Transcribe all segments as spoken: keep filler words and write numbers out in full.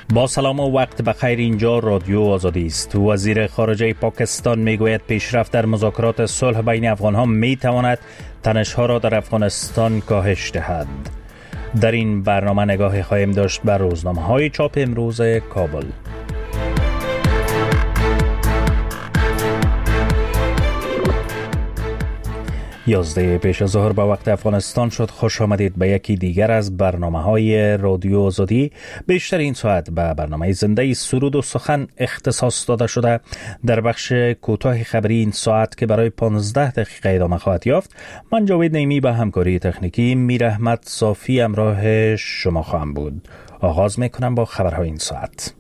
با سلام و وقت بخیر، اینجا رادیو آزادی است. وزیر خارجه پاکستان میگوید پیشرفت در مذاکرات صلح بین افغانها میتواند تنش‌ها را در افغانستان کاهش دهد. در این برنامه نگاهی خواهیم داشت بر روزنامه‌های چاپ امروز کابل. یازده پیش از ظهر به وقت افغانستان شد. خوش آمدید به یکی دیگر از برنامه‌های رادیو آزادی. بیشتر این ساعت به برنامه زنده سرود و سخن اختصاص داده شده. در بخش کوتاه خبری این ساعت که برای پانزده دقیقه ادامه خواهد یافت، من جاوید نیمی به همکاری تکنیکی میر احمد صافی همراه شما خواهم بود. آغاز میکنم با خبرهای این ساعت.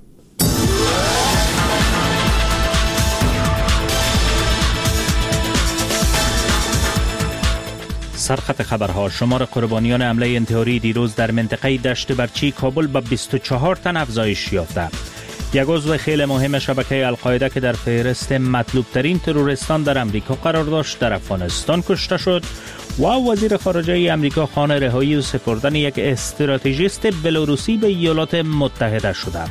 سرخط خبرها: شمار قربانیان حمله انتحاری دیروز در منطقه دشت برچی کابل به بیست و چهار تن افزایش یافته. یک عضو خیلی مهم شبکه القاعده که در فهرست مطلوب ترین تروریستان در امریکا قرار داشت در افغانستان کشته شد و وزیر خارجه امریکا خواهان رهایی و سپردن یک استراتژیست بلاروسی به ایالات متحده شده.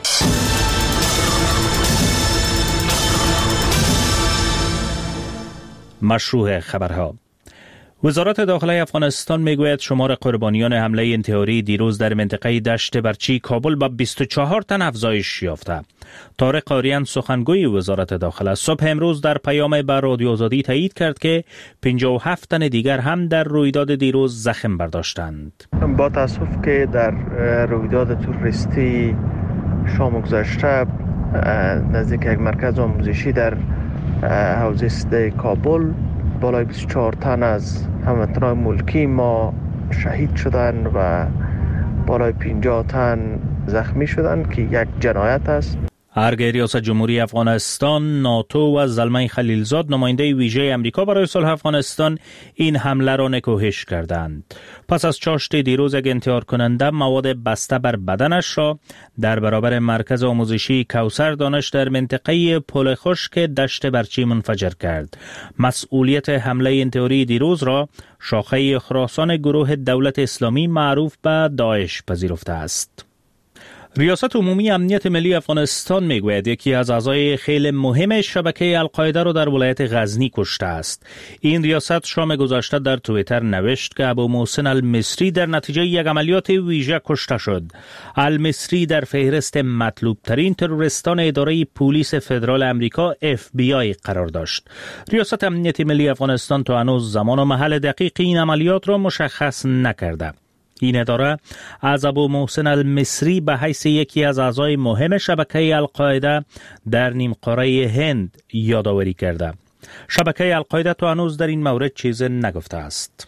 مشروع خبرها: وزارت داخله افغانستان میگوید شمار قربانیان حمله انتحاری دیروز در منطقه دشت برچی کابل به بیست و چهار تن افزایش یافته. طارق آریان سخنگوی وزارت داخله صبح امروز در پیام به رادیو آزادی تایید کرد که پنجاه و هفت تن دیگر هم در رویداد دیروز زخم برداشتند. با تاسف که در رویداد تروریستی شام گذشته نزدیک یک مرکز آموزشی در حوزه سده کابل بالای بیست و چهار تن از هموطنان ملکی ما شهید شدند و بالای پنجاه تن زخمی شدند که یک جنایت است. ارگ ریاست جمهوری افغانستان، ناتو و زلمه خلیلزاد نماینده ویژه امریکا برای صلح افغانستان این حمله را نکوهش کردند. پس از چاشت دیروز یک انتحار کننده مواد بسته بر بدنش را در برابر مرکز آموزشی کوثر دانش در منطقه پل خشک دشت برچی منفجر کرد. مسئولیت حمله انتحاری دیروز را شاخه خراسان گروه دولت اسلامی معروف به داعش پذیرفته است. ریاست عمومی امنیت ملی افغانستان میگوید یکی از اعضای خیلی مهم شبکه القاعده را در ولایت غزنی کشته است. این ریاست شام گذشته در توییتر نوشت که ابو محسن المصری در نتیجه یک عملیات ویژه کشته شد. المصری در فهرست مطلوب ترین تروریستان اداره پلیس فدرال امریکا اف بی آی قرار داشت. ریاست امنیت ملی افغانستان تا هنوز زمان و محل دقیق این عملیات را مشخص نکرده. این اداره از ابو محسن المصری به حیث یکی از اعضای مهم شبکه القاعده در نیم قاره هند یادآوری کرده. شبکه القاعده تا هنوز در این مورد چیز نگفته است.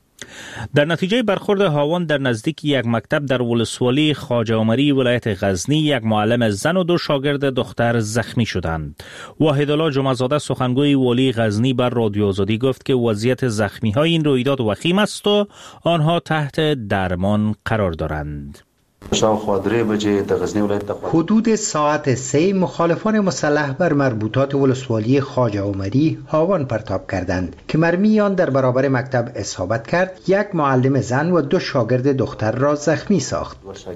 در نتیجه برخورد هاون در نزدیک یک مکتب در ولسوالی خواجه عمری ولایت غزنی، یک معلم زن و دو شاگرد دختر زخمی شدند. واحدالله جمعه‌زاده سخنگوی والی غزنی بر رادیو آزادی گفت که وضعیت زخمی های این رویداد وخیم است و آنها تحت درمان قرار دارند. حدود ساعت سه مخالفان مسلح بر مربوطات ولسوالی خواجه عمری هاون پرتاب کردند که مرمی آن در برابر مکتب اصابت کرد. یک معلم زن و دو شاگرد دختر را زخمی ساخت.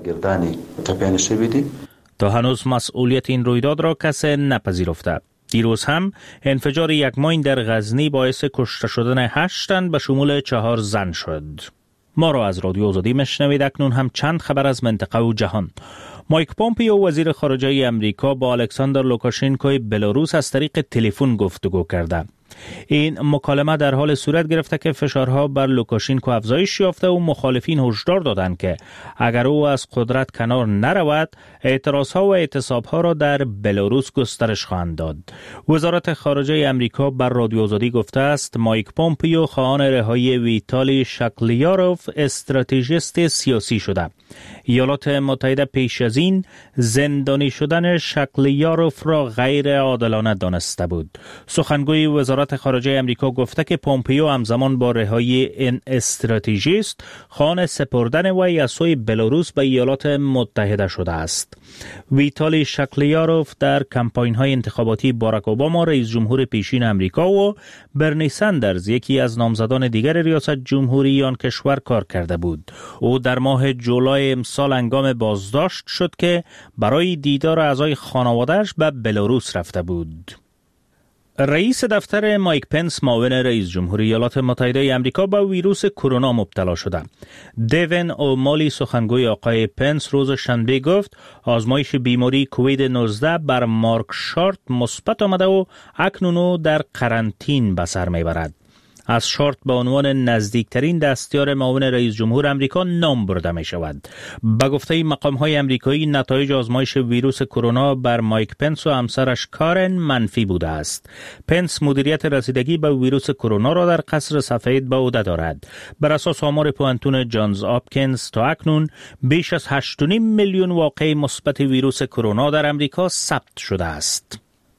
تا هنوز مسئولیت این رویداد را کسی نپذیرفته. دیروز هم انفجار یک ماین در غزنی باعث کشته شدن هشت تن به شمول چهار زن شد. ما را از رادیو آزادی میشنوید. اکنون هم چند خبر از منطقه و جهان. مایک پومپیو وزیر خارجه امریکا با الکساندر لوکاشنکوی بلاروس از طریق تلفن گفتگو کرده. این مکالمه در حال صورت گرفته که فشارها بر لوکاشنکو افزایش یافته و مخالفین هشدار دادند که اگر او از قدرت کنار نرود، اعتراضها و اعتصابها را در بلاروس گسترش خواهند داد. وزارت خارجه امریکا بر رادیو آزادی گفته است مایک پومپیو خواهان رهایی ویتالی شکلیاروف استراتژیست سیاسی شده. ایالات متحده پیش از این زندانی شدن شکلیاروف را غیر عادلانه دانسته بود. سخنگوی وزارت وزارت خارجه امریکا گفته که پومپیو همزمان با رهایی این استراتژیست خواهان سپردن وی از سوی بلاروس به ایالات متحده شده است. ویتالی شکلیاروف در کمپاین‌های انتخاباتی باراک اوباما رئیس جمهور پیشین امریکا و برنی سندرز یکی از نامزدان دیگر ریاست جمهوری آن کشور کار کرده بود. او در ماه جولای امسال هنگام بازداشت شد که برای دیدار اعضای خانواده‌اش به بلاروس رفته بود. رئیس دفتر مایک پنس معاون رئیس جمهور ایالات متحده آمریکا به ویروس کرونا مبتلا شده. دیوین اومالی سخنگوی آقای پنس روز شنبه گفت آزمایش بیماری کووید نوزده بر مارک شارت مثبت آمده و اکنون او در قرنطین به سر میبرد. از شارت به عنوان نزدیکترین دستیار معاون رئیس جمهور امریکا نام برده می شود. به گفته مقام های امریکایی نتایج آزمایش ویروس کرونا بر مایک پنس و همسرش کارن منفی بوده است. پنس مدیریت رسیدگی به ویروس کرونا را در قصر سفید به عهده دارد. بر اساس آمار پوانتون جانز آپکینز تا اکنون بیش از هشت و نیم میلیون واقعه مثبت ویروس کرونا در امریکا ثبت شده است.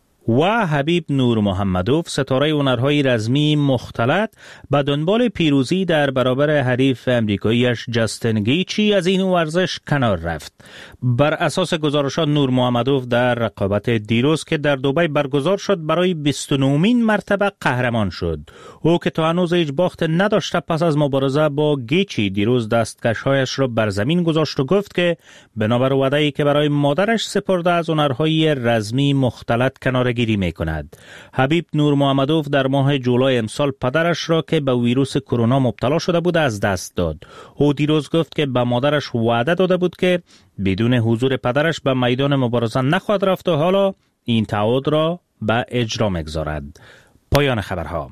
و حبیب نور محمدوف ستاره هنرهای رزمی مختلط به دنبال پیروزی در برابر حریف امریکاییش جاستین گیچی از این ورزش کنار رفت. بر اساس گزارشات نور محمدوف در رقابت دیروز که در دبی برگزار شد برای بیست و نهمین مرتبه قهرمان شد. او که تا هنوز هیچ باخت نداشته پس از مبارزه با گیچی دیروز دستکش‌هایش را بر زمین گذاشت و گفت که بنابر وعده‌ای که برای مادرش سپرده از هنرهای رزمی مختلط کنار گیری می کند. حبیب نور محمدوف در ماه جولای امسال پدرش را که به ویروس کرونا مبتلا شده بود از دست داد. او دیروز گفت که به مادرش وعده داده بود که بدون حضور پدرش به میدان مبارزه نخواهد رفت و حالا این تعهد را به اجرا می‌گذارد. پایان خبرها.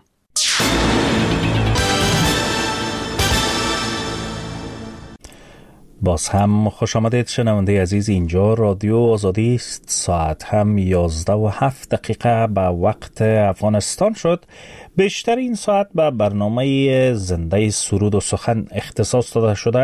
باز هم خوش آمدید شنونده عزیز، اینجا رادیو آزادی است. ساعت هم یازده و هفت دقیقه به وقت افغانستان شد. بیشتر این ساعت به برنامه زنده سرود و سخن اختصاص داده شده.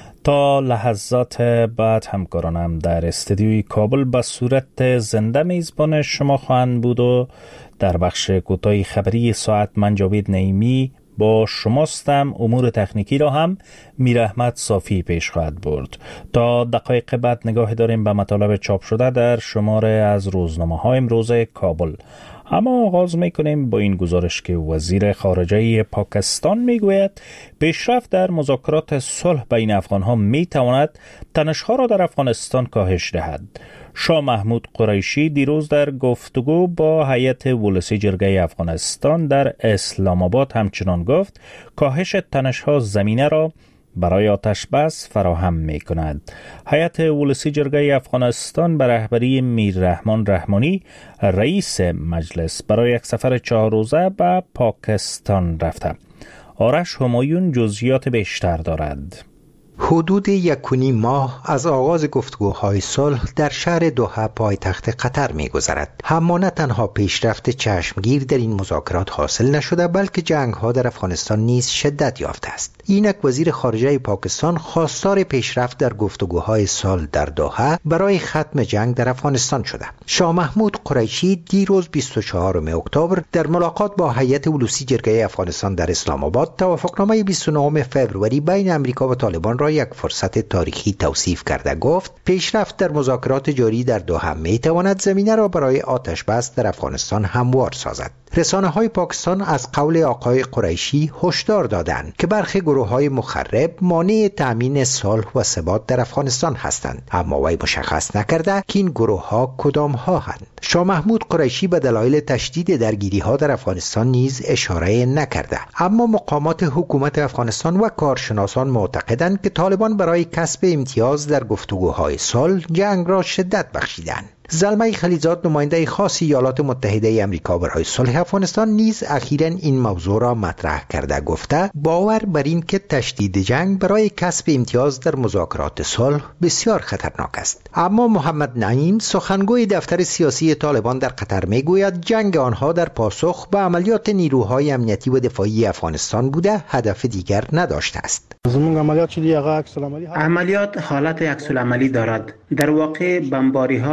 تا لحظات بعد همکارانم در استودیوی کابل به صورت زنده میزبان شما خواهند بود و در بخش کوتاه خبری ساعت من جاوید نعیمی با شماستم. امور تکنیکی را هم میر احمد صافی پیش خواهد برد. تا دقایق بعد نگاه داریم به مطالب چاپ شده در شماره از روزنامه های امروز کابل. اما آغاز میکنیم با این گزارش که وزیر خارجه پاکستان میگوید پیشرفت در مذاکرات صلح بین افغانها میتواند تنش‌ها را در افغانستان کاهش دهد. شاه محمود قریشی دیروز در گفتگو با هیئت ولسی جرگه افغانستان در اسلام آباد همچنان گفت کاهش تنش‌ها زمینه را برای آتش بس فراهم می کند. هیئت ولسی جرگه افغانستان به رهبری میر رحمان رحمانی رئیس مجلس برای یک سفر چهار روزه به پاکستان رفته. آرش همایون جزئیات بیشتر دارد. حدود یک و نیم ماه از آغاز گفتگوهای صلح در شهر دوحه پایتخت قطر می‌گذرد. اما نه تنها پیشرفت چشمگیر در این مذاکرات حاصل نشده بلکه جنگ‌ها در افغانستان نیز شدت یافته است. اینک وزیر خارجه پاکستان خواستار پیشرفت در گفتگوهای صلح در دوحه برای ختم جنگ در افغانستان شده. شاه محمود قریشی دیروز بیست و چهارم اکتبر در ملاقات با هیئت ولسی جرگه افغانستان در اسلام آباد توافقنامه بیست و نهم فوریه بین امریکا و طالبان را یک فرصت تاریخی توصیف کرده گفت پیشرفت در مذاکرات جاری در دوحه میتواند زمینه را برای آتش بس در افغانستان هموار سازد. رسانه‌های پاکستان از قول آقای قریشی هشدار دادند که برخی گروه‌های مخرب مانع تأمین صلح و ثبات در افغانستان هستند، اما وی مشخص نکرده که این گروه‌ها کدام‌ها هستند. شاه محمود قریشی به دلایل تشدید درگیری‌ها در افغانستان نیز اشاره نکرده، اما مقامات حکومت افغانستان و کارشناسان معتقدند که طالبان برای کسب امتیاز در گفتگوهای صلح جنگ را شدت بخشیدند. زلمه خلیلزاد نماینده خاص ایالات متحده آمریکا برای صلح افغانستان نیز اخیراً این موضوع را مطرح کرده گفته باور بر این که تشدید جنگ برای کسب امتیاز در مذاکرات صلح بسیار خطرناک است. اما محمد نعیم سخنگوی دفتر سیاسی طالبان در قطر میگوید جنگ آنها در پاسخ به عملیات نیروهای امنیتی و دفاعی افغانستان بوده، هدف دیگر نداشته است. عملیات حالت عکس العملی دارد. در واقع بمباری ها،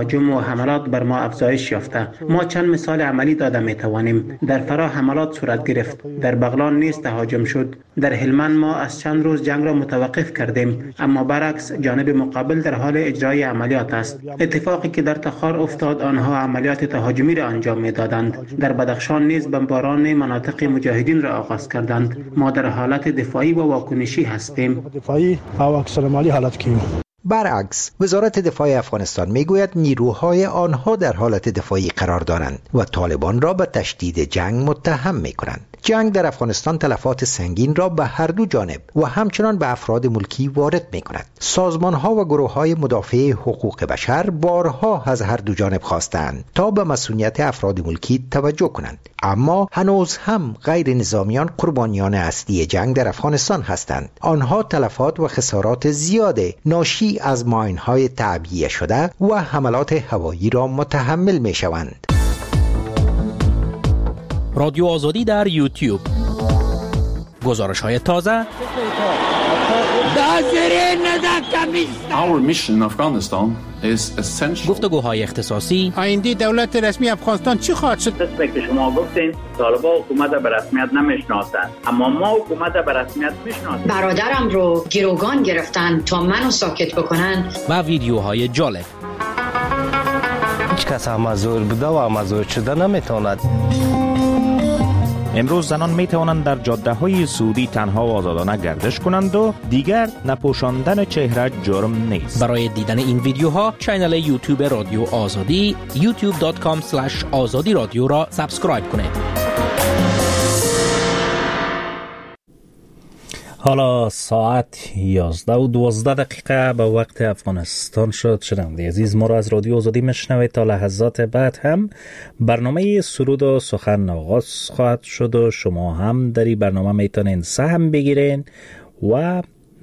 تهاجم و حملات بر ما افزایش یافته. ما چند مثال عملی داده می توانیم. در فرا حملات صورت گرفت، در بغلان نیز تهاجم شد. در هلمند ما از چند روز جنگ را متوقف کردیم، اما برعکس جانب مقابل در حال اجرای عملیات است. اتفاقی که در تخار افتاد، آنها عملیات تهاجمی را انجام می دادند. در بدخشان نیز بمباران مناطق مجاهدین را آغاز کردند. ما در حالت دفاعی و واکنشی هستیم. دفاعی او اکثر مالی حالت کیو. برعکس وزارت دفاع افغانستان میگوید نیروهای آنها در حالت دفاعی قرار دارند و طالبان را به تشدید جنگ متهم میکنند. جنگ در افغانستان تلفات سنگین را به هر دو جانب و همچنان به افراد ملکی وارد میکند. سازمانها و گروههای مدافع حقوق بشر بارها از هر دو جانب خواستند تا به مسئولیت افراد ملکی توجه کنند، اما هنوز هم غیر نظامیان قربانیان اصلی جنگ در افغانستان هستند. آنها تلفات و خسارات زیاد ناشی از ماین‌های تعبیه شده و حملات هوایی را متحمل میشوند. رادیو آزادی در یوتیوب، گزارش های تازه، Our mission in Afghanistan is essential. گفتگوهای اختصاصی، آینده دولت رسمی افغانستان چی خواهد شد؟ قسمی که شما گفتین طالبان حکومت به رسمیت نمیشناسند، اما ما حکومت به رسمیت میشناسیم. برادرم رو گروگان گرفتن تا منو ساکت بکنن و ویدیوهای جالب. هیچ کس هم مزور بوده و مزور شده نمیتواند. امروز زنان می توانند در جاده های سعودی تنها و آزادانه گردش کنند و دیگر نپوشاندن چهره جرم نیست. برای دیدن این ویدیوها کانال یوتیوب رادیو آزادی یوتیوب دات کام اسلش آزادی رادیو را سابسکرایب کنید. حالا ساعت یازده و دوازده دقیقه به وقت افغانستان شد. شنونده عزیز، ما را از رادیو آزادی میشنوید. تا لحظات بعد هم برنامه سرود و سخن آغاز خواهد شد و شما هم در این برنامه میتونین سهم بگیرین و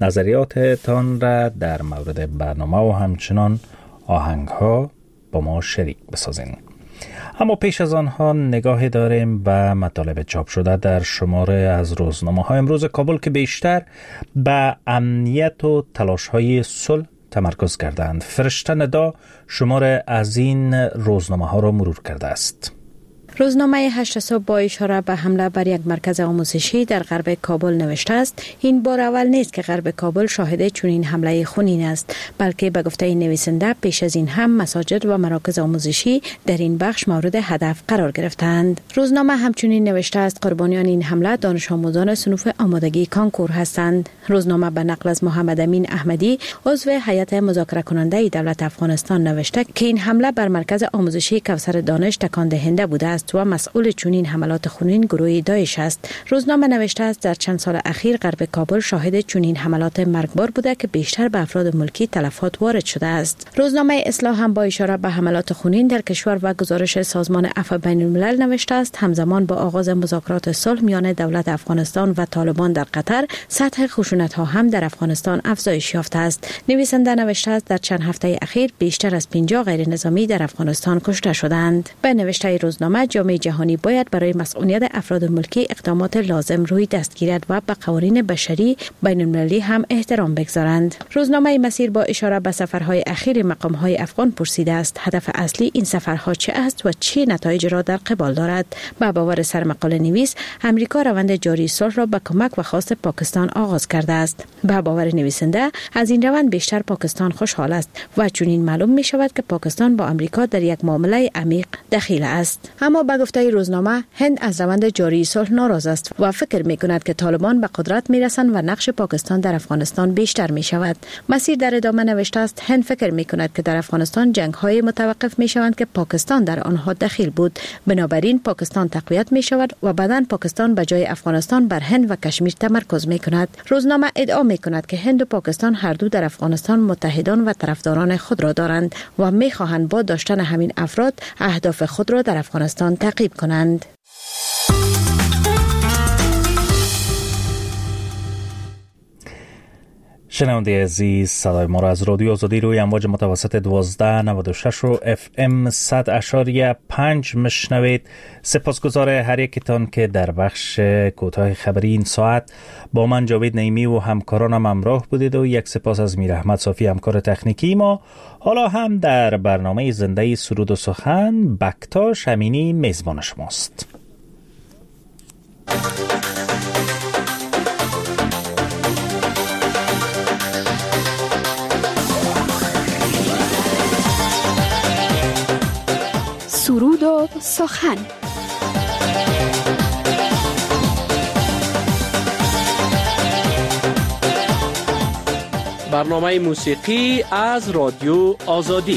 نظریاتتان را در مورد برنامه و همچنان آهنگ ها با ما شریک بسازین. اما پیش از آنها نگاهی داریم به مطالب چاپ شده در شماره از روزنامه های امروز کابل که بیشتر به امنیت و تلاش های صلح تمرکز کردند. فرشته ندا شماره از این روزنامه ها را مرور کرده است. روزنامه هشت صبح با اشاره به حمله بر یک مرکز آموزشی در غرب کابل نوشته است این بار اول نیست که غرب کابل شاهد چنین حمله خونین است، بلکه به گفته نویسنده پیش از این هم مساجد و مراکز آموزشی در این بخش مورد هدف قرار گرفتند. روزنامه همچنین نوشته است قربانیان این حمله دانش آموزان صنوف آمادگی کانکور هستند. روزنامه به نقل از محمد امین احمدی عضو هیئت مذاکره کننده دولت افغانستان نوشته که این حمله بر مرکز آموزشی کوثر دانش تکان دهنده بوده است و مسئول چنین حملات خونین گروه داعش است. روزنامه نوشته است در چند سال اخیر غرب کابل شاهد چنین حملات مرگبار بوده که بیشتر به افراد ملکی تلفات وارد شده است. روزنامه اصلاح هم با اشاره به حملات خونین در کشور و گزارش سازمان عفو بین الملل نوشته است همزمان با آغاز مذاکرات صلح میان دولت افغانستان و طالبان در قطر، سطح خشونت ها هم در افغانستان افزایش یافته است. نویسنده نوشته است در چند هفته اخیر بیشتر از پنجاه غیر نظامی در افغانستان کشته شدند. به نوشته روزنامه جامعه جهانی باید برای مسئولیت افراد ملکی اقدامات لازم روی دست گیرد و به قوانین بشری بین المللی هم احترام بگذارند. روزنامه مسیر با اشاره به سفرهای اخیر مقامهای افغان پرسیده است هدف اصلی این سفرها چه است و چه نتایج را در قبال دارد. با باور سرمقاله نویس امریکا روند جاری صلح را به کمک و خواست پاکستان آغاز کرده است. با باور نویسنده از این روند بیشتر پاکستان خوشحال است و چنین معلوم می شود که پاکستان با امریکا در یک معامله عمیق دخیل است. اما با گفته روزنامه هند از روند جاری صلح ناراض است و فکر می کند که طالبان به قدرت می رسند و نقش پاکستان در افغانستان بیشتر می شود. مسیر در ادامه نوشته است هند فکر می کند که در افغانستان جنگ های متوقف می شوند که پاکستان در آنها دخیل بود، بنابراین پاکستان تقویت می شود و بعداً پاکستان به جای افغانستان بر هند و کشمیر تمرکز می کند. روزنامه ادعا می کند که هند و پاکستان هر دو در افغانستان متحدان و طرفداران خود را دارند و می خواهند با داشتن همین افراد اهداف خود را در افغانستان تعقیب کنند. شنونده عزیز، صدای ما را از رادیو آزادی روی امواج متوسط دوازده نود و شش و اف ام صد اشاریه پنج مشنوید. سپاسگزار هر یکتان که در بخش کوتاه خبری این ساعت با من جاوید نعیمی و همکارانم همراه بودید و یک سپاس از میر احمد صافی همکار تکنیکی ما. حالا هم در برنامه زنده سرود و سخن بکتاش امینی میزبان شماست. سرود و سخن. برنامه موسیقی از رادیو آزادی.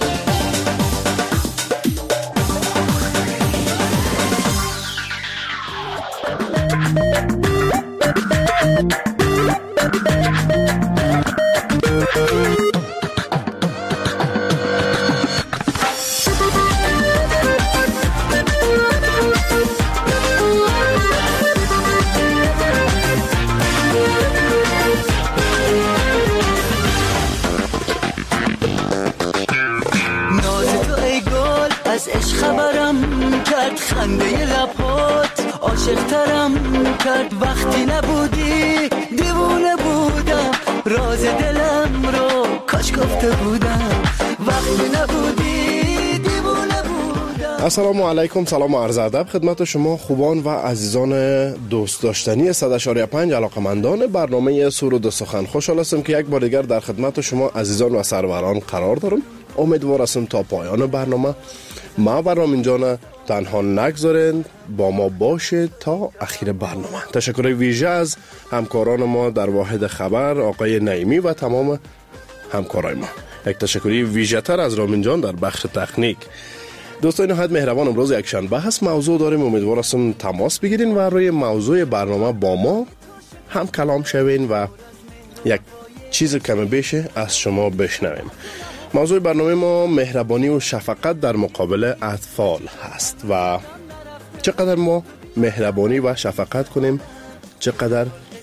خنده لبات عاشق‌ترم کرد وقتی نبودی، دیوونه بودم راز دلم رو کاش گفته بودم وقتی نبودی، دیوونه بودم. السلام علیکم، سلام و عرض ادب خدمت شما خوبان و عزیزان دوست داشتنی صد اشاریه پنج علاقمندان برنامه سرود و سخن. خوشحال هستم که یک بار دیگر در خدمت شما عزیزان و سروران قرار دارم. امیدوار هستم تا پایان برنامه ما برنامه اینجا تنها نگذارین، با ما باشه تا اخیر برنامه. تشکر ویژه از همکاران ما در واحد خبر آقای نعیمی و تمام همکارای ما. یک تشکری ویژه تر از رامین جان در بخش تکنیک. دوستان نهایت مهربان، امروز یک شنبه هست، موضوع داریم. امیدوار هستم تماس بگیرین و روی موضوع برنامه با ما هم کلام شوین و یک چیز کم بیشه از شما بشنویم. موضوع برنامه ما مهربانی و شفقت در مقابل اطفال هست و چقدر ما مهربانی و شفقت کنیم، چقدر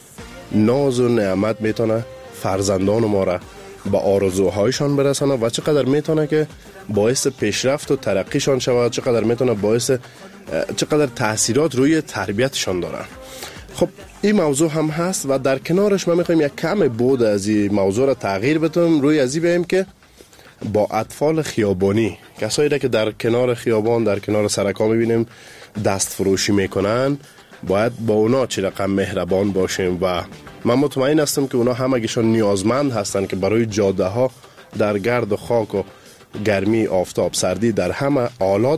ناز و نعمت میتونه فرزندان ما را به آرزوهایشان برسانه و چقدر میتونه که باعث پیشرفت و ترقیشان شود، چقدر میتونه باعث چقدر تاثیرات روی تربیتشان داره. خب این موضوع هم هست و در کنارش ما میخوایم یک کم بود از این موضوع را تغییر بدیم، روی ازی بیم که با اطفال خیابانی، کسایی را که در کنار خیابان در کنار سرکا میبینیم دست فروشی میکنن، باید با اونا چه رقم مهربان باشیم و من مطمئن هستم که اونا همگیشون نیازمند هستن که برای جاده ها در گرد و خاک و گرمی آفتاب سردی در همه حالات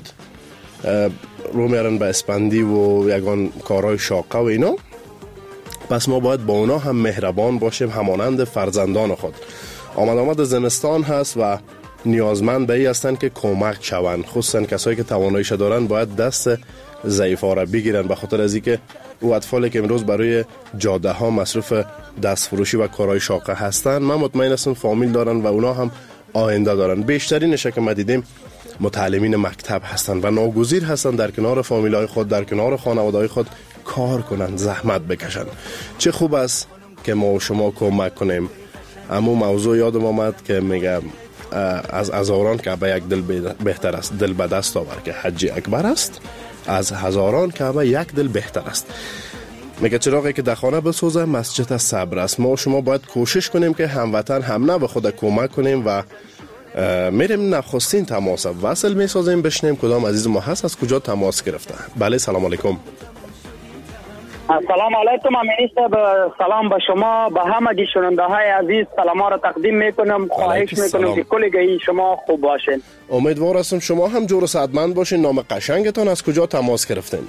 رو میارن به اسپندی و یگان کارهای شاقه و اینا. پس ما باید با اونا هم مهربان باشیم همانند فرزندان خود. آمد آمد زمستان هست و نیازمند به ای هستن که کمک شوند، خصوصا کسایی که تواناییش دارن باید دست ضعیفا را بگیرن، به خاطر از اینکه او اطفالی که امروز برای جاده ها مصروف دست فروشی و کارهای شاقه هستن، من مطمئن هستم فامیل دارن و اونا هم آینده دارن. بیشترینش که ما دیدیم متعلمین مکتب هستن و ناگزیر هستن در کنار فامیلای خود، در کنار خانواده‌های خود کار کنن، زحمت بکشن. چه خوب است که ما و شما کمک کنیم. اما موضوع یادم آمد که میگم از هزاران کعبه یک دل بهتر است، دل به دست آور که حج اکبر است، از هزاران کعبه یک دل بهتر است. میگه چراغی که در خانه بسوزه مسجد صبر است. ما و شما باید کوشش کنیم که هموطن هم نه به خود کمک کنیم و میریم نخستین تماس وصل میسازیم، بشنیم کدام عزیز ما هست، از کجا تماس گرفته. بله سلام علیکم. سلام علیکم امینی صاحب، سلام به شما، به همه شنونده های عزیز سلام ها را تقدیم میکنم. خواهش میکنم که کلگی شما خوب باشین. امیدوار هستم شما هم جور و سعادتمند باشین. نام قشنگتان، از کجا تماس گرفتین؟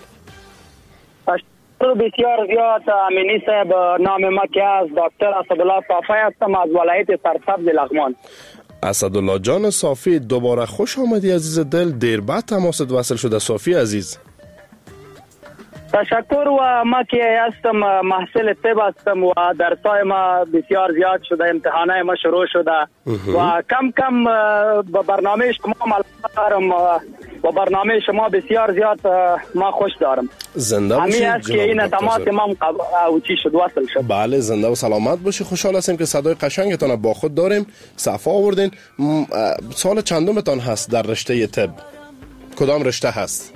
بسیار زیاد امینی صاحب، نام ما که از دکتر اسدالله صافی هستم از ولایت سرسبز لغمان. اسدالله جان صافی، دوباره خوش آمدی عزیز دل. دیر بعد تماست وصل شده صافی عزیز. تشکر. و ما که هستم محصل طب هستم و درسای ما بسیار زیاد شده، امتحانای ما شروع شده و کم کم به برنامه شما ملاقات دارم. و برنامه شما بسیار زیاد ما خوش دارم. زنده باشید. همین است که این تماس ما اوچی شد وصل شد. بله زنده و سلامت باشی. خوشحال هستیم که صدای قشنگتان با خود داریم. صفا آوردین. سال چندمتان هست در رشته طب؟ کدام رشته هست؟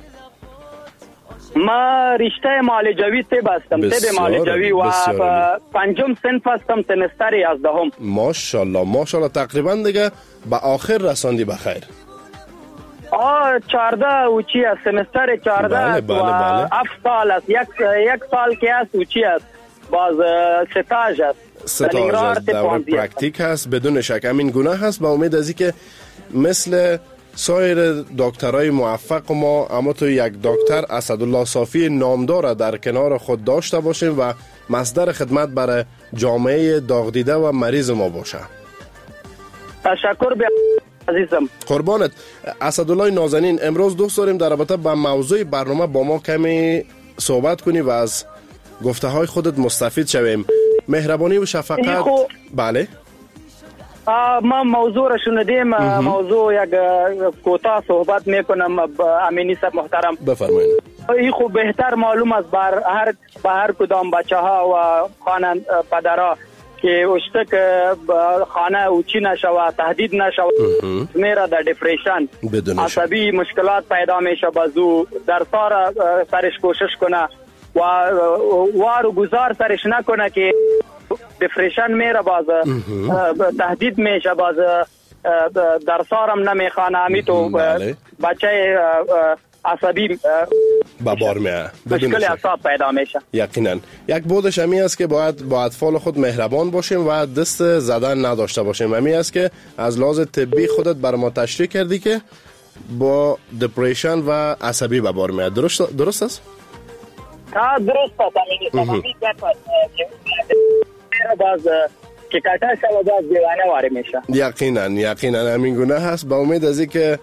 ما رشته معالجوی طب هستم. طب معالجوی و پنجم صنف هستم، سمستر یازدهم. ماشاءالله ماشاءالله. تقریبا دیگه به آخر رساندی بخیر. آه چهارده اوچی است، سمستر چهارده بله است بله و بله. هفت سال است. یک یک سال که است اوچی است، باز ستاژ است. ستاژ است، دور پرکتیک هست. بدون شک همین گونه هست. با امید از اینکه مثل سایر دکترای موفق ما اما تو یک دکتر اسدالله صافی نامدار در کنار خود داشته باشیم و مصدر خدمت برای جامعه داغ دیده و مریض ما باشه. تشکر به عزیزم. قربانت. اسدالله نازنین، امروز دوست داریم در رابطه با موضوع برنامه با ما کمی صحبت کنی و از گفته های خودت مستفید شویم. مهربانی و شفقت. بله ما موضوع را شنیدیم. موضوع یک کوتاه صحبت میکنم. امینی صاحب محترم بفرمایید. این خوب بهتر معلوم است بر هر به هر کدام بچه ها و خانه پدرها که اشتک خانه اوچی نشود، تهدید نشود، میره در دیپریشن، عصبی مشکلات پیدا میشه. بازو در سار سرش کوشش کنه و وارو گذار سرش نکنه که دیپریشن میره، باز تهدید میشه، باز در سارم نمیخوانه. همی تو بچه عصبی ببار میه، مشکل اعصاب پیدا میشه. یقینا یک بودش همی است که باید با اطفال خود مهربان باشیم و دست زدن نداشته باشیم. همی است که از لحاظ طبی خودت بر ما تشریح کردی که با دیپریشن و عصبی ببار میه. درست درست است؟ ها درست است. همین باز که کاتا شو باز دیوانه واره میشه. یقینا یقینا همین گونه هست. با امید از اینکه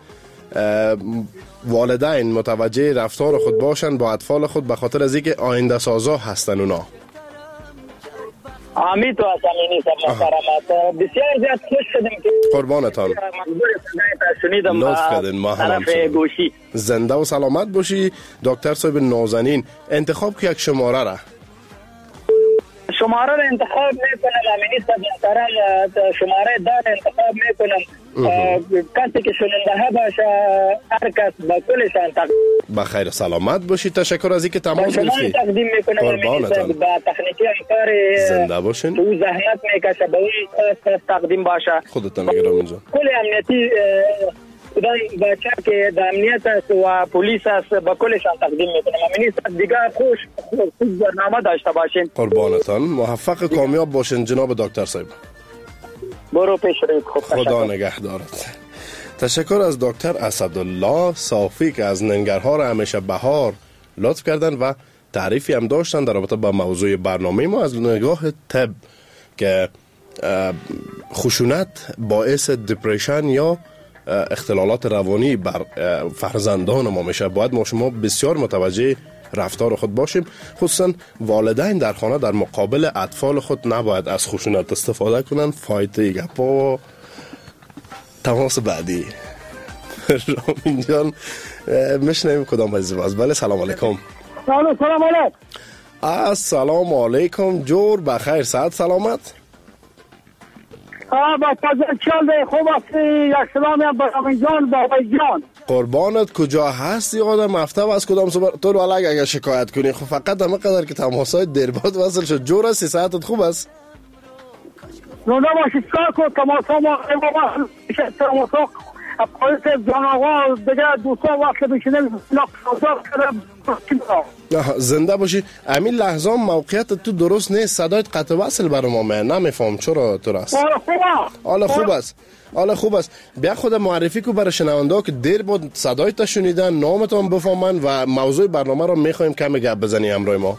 والدین متوجه رفتار خود باشن با اطفال خود، به خاطر از اینکه آینده سازا هستن اونا. آمین تو اسمینی صاحب محترم. بسیار زیاد خوش شدیم که قربانتان. شنیدم لطف کردین. ما هم گوشی. زنده و سلامت باشی. دکتر صاحب نازنین، انتخاب که یک شماره را شماره را انتخاب میکنم. امینی صاحب محترم شماره دار انتخاب میکنم. کسی که شنونده باشه، هر کس با کلشان تقدیم. بخیر و سلامت باشی. تشکر از اینکه تماس گرفتی. شما تقدیم میکنم. قربانتان. با تکنیکی همکار زنده باشین. تو زحمت میکشه به اون خاص تقدیم باشه. خودتان گرامی جان. کل امنیتی کدام بچه که در امنیت است و پلیس است با کلشان تقدیم میکنم. امینی صاحب دیگه خوش خوب برنامه داشته باشین. قربانتان. موفق کامیاب باشین جناب دکتر صاحب. برو پیش روید. خوب خدا نگهدارت. تشکر از دکتر اسدالله صافی که از ننگرها را همیشه بهار لطف کردن و تعریفی هم داشتن در رابطه با موضوع برنامه ما از نگاه طب که خشونت باعث دیپریشن یا اختلالات روانی بر فرزندان ما میشه. باید ما شما بسیار متوجه رفتار خود باشیم، خصوصا والدین در خانه در مقابل اطفال خود نباید از خشونت استفاده کنن. فایده گپا. تماس بعدی رامین جان میشنیم کدام عزیز از. بله سلام علیکم. سلام سلام علیکم. السلام علیکم. جور بخیر، صحت سلامت. آه با تازه خوب است. یک سلامی هم با رامین جان با وی جان. قربانت. کجا هستی آدم هفته و از کدام صبح تو رو الگ اگر شکایت کنی خب فقط همه قدر که تماسای درباد وصل شد. جور هستی؟ صحتت خوب است؟ نونا باشید کار کن. تماسا ما تماسا پاییت جان آقا دیگه دوستان وقت بشینه نقصازار کردم. زنده باشی. همین لحظه موقعیت تو درست نیست. صدایت قطع وصل برای ما من نمیفهم چرا تو راست. حالا خوب است. حالا خوب است. بیا خود معرفی کو برای شنونده که دیر بود صدایت شنیدن، نامتون بفهمن و موضوع برنامه رو میخوایم کمی گپ بزنی همراه ما.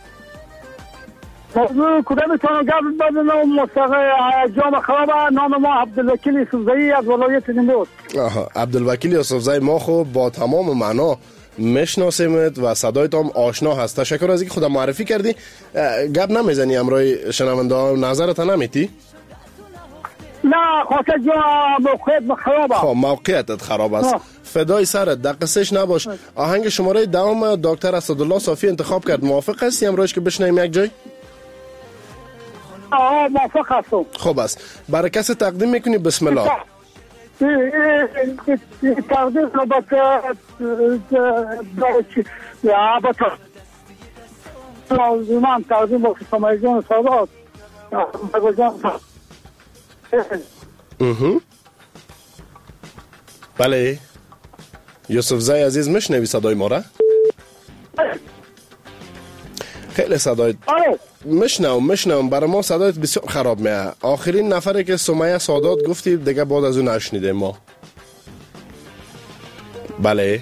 موضوع کدامتون گپ بزنم؟ مستقی جام خراب. نام ما عبدالوکیل یوسفزایی از ولایت نیمروز. آها عبدالوکیل یوسفزایی ما خب با تمام معنا میشناسیمت و صدایت هم آشنا هست. تشکر از اینکه خودت معرفی کردی. گپ نمیزنی همراه شنونده ها؟ نظرت نمیتی؟ نه خاطر جا موقعیت خراب است. خب موقعیتت خراب است. فدای سرت، در قصهش نباش. آهنگ شماره دوم دکتر اسدالله صافی انتخاب کرد، موافق هستی امروز که بشنویم یک جای؟ آه موافق هستم. خوب است، برای کسی تقدیم میکنی؟ بسم الله. تقدیم البته البته لازمان تقدیم با سمیجان سادات بله یوسف زای عزیز میشنوی صدای ما را؟ خیلی صدای میشنوم میشنوم برای ما صدایت بسیار خراب میه. آخرین نفری که سمیه سادات گفتی دیگه بعد از اون نشنیده ما. بله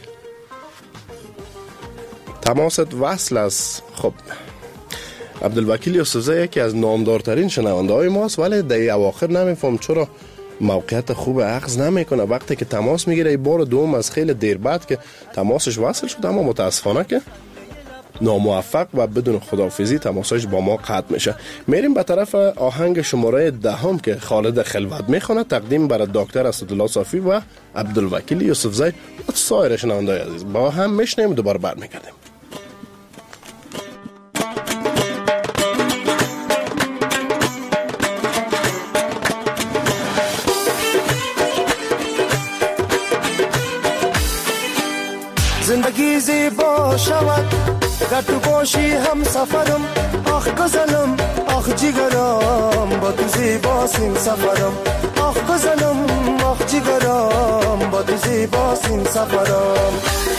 تماست وصل است. خب عبدالوکیل یوسفزی یکی از نامدارترین شنونده های ماست، ولی در اواخر نمیفهم چرا موقعیت خوب اخذ نمیکنه. وقتی که تماس میگیره ای بار دوم از خیلی دیر بعد که تماسش وصل شد، اما متاسفانه که ناموفق و بدون خداحافظی تماسش با ما قطع میشه. میریم به طرف آهنگ شماره دهم که خالد خلوت میخونه، تقدیم برای دکتر اسدالله صافی و عبدالوکیل یوسفزی و سایر شنونده‌های عزیز. با هم میشنیم، دوباره برمیگردیم. زندگی زیبا شود گر تو باشی هم سفرم، آخ گزنم آخ جیگرم با تو زیباست این سفرم، آخ گزنم آخ جیگرم با تو زیباست این سفرم.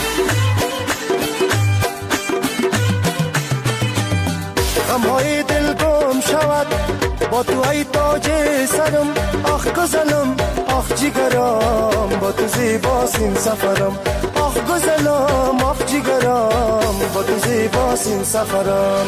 غمهای دل گم شود با تو ای تاج سرم، آخ گزنم آخ جیگرم با تو زیباست این سفرم، آخ گزنم آخ جیگرم با تو زیباست این سفرم.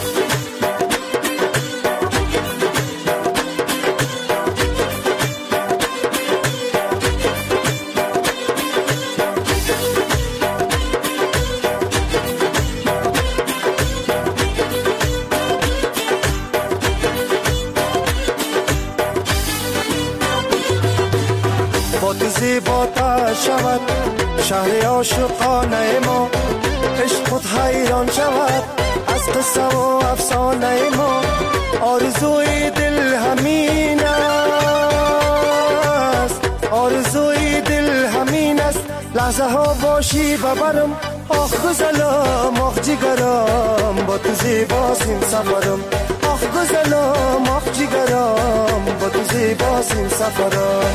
با تو زیباتر شود شهر عاشقانه ما، عشق خود حیران شود از قصه و افسانه ما، آرزوی دل همین است، آرزوی دل همین است، لحظه ها باشی ببرم، آخ گزلم آخ جیگرم با تو زیباست این سفرم، آخ گزلم آخ جیگرم با تو زیباست این سفرم.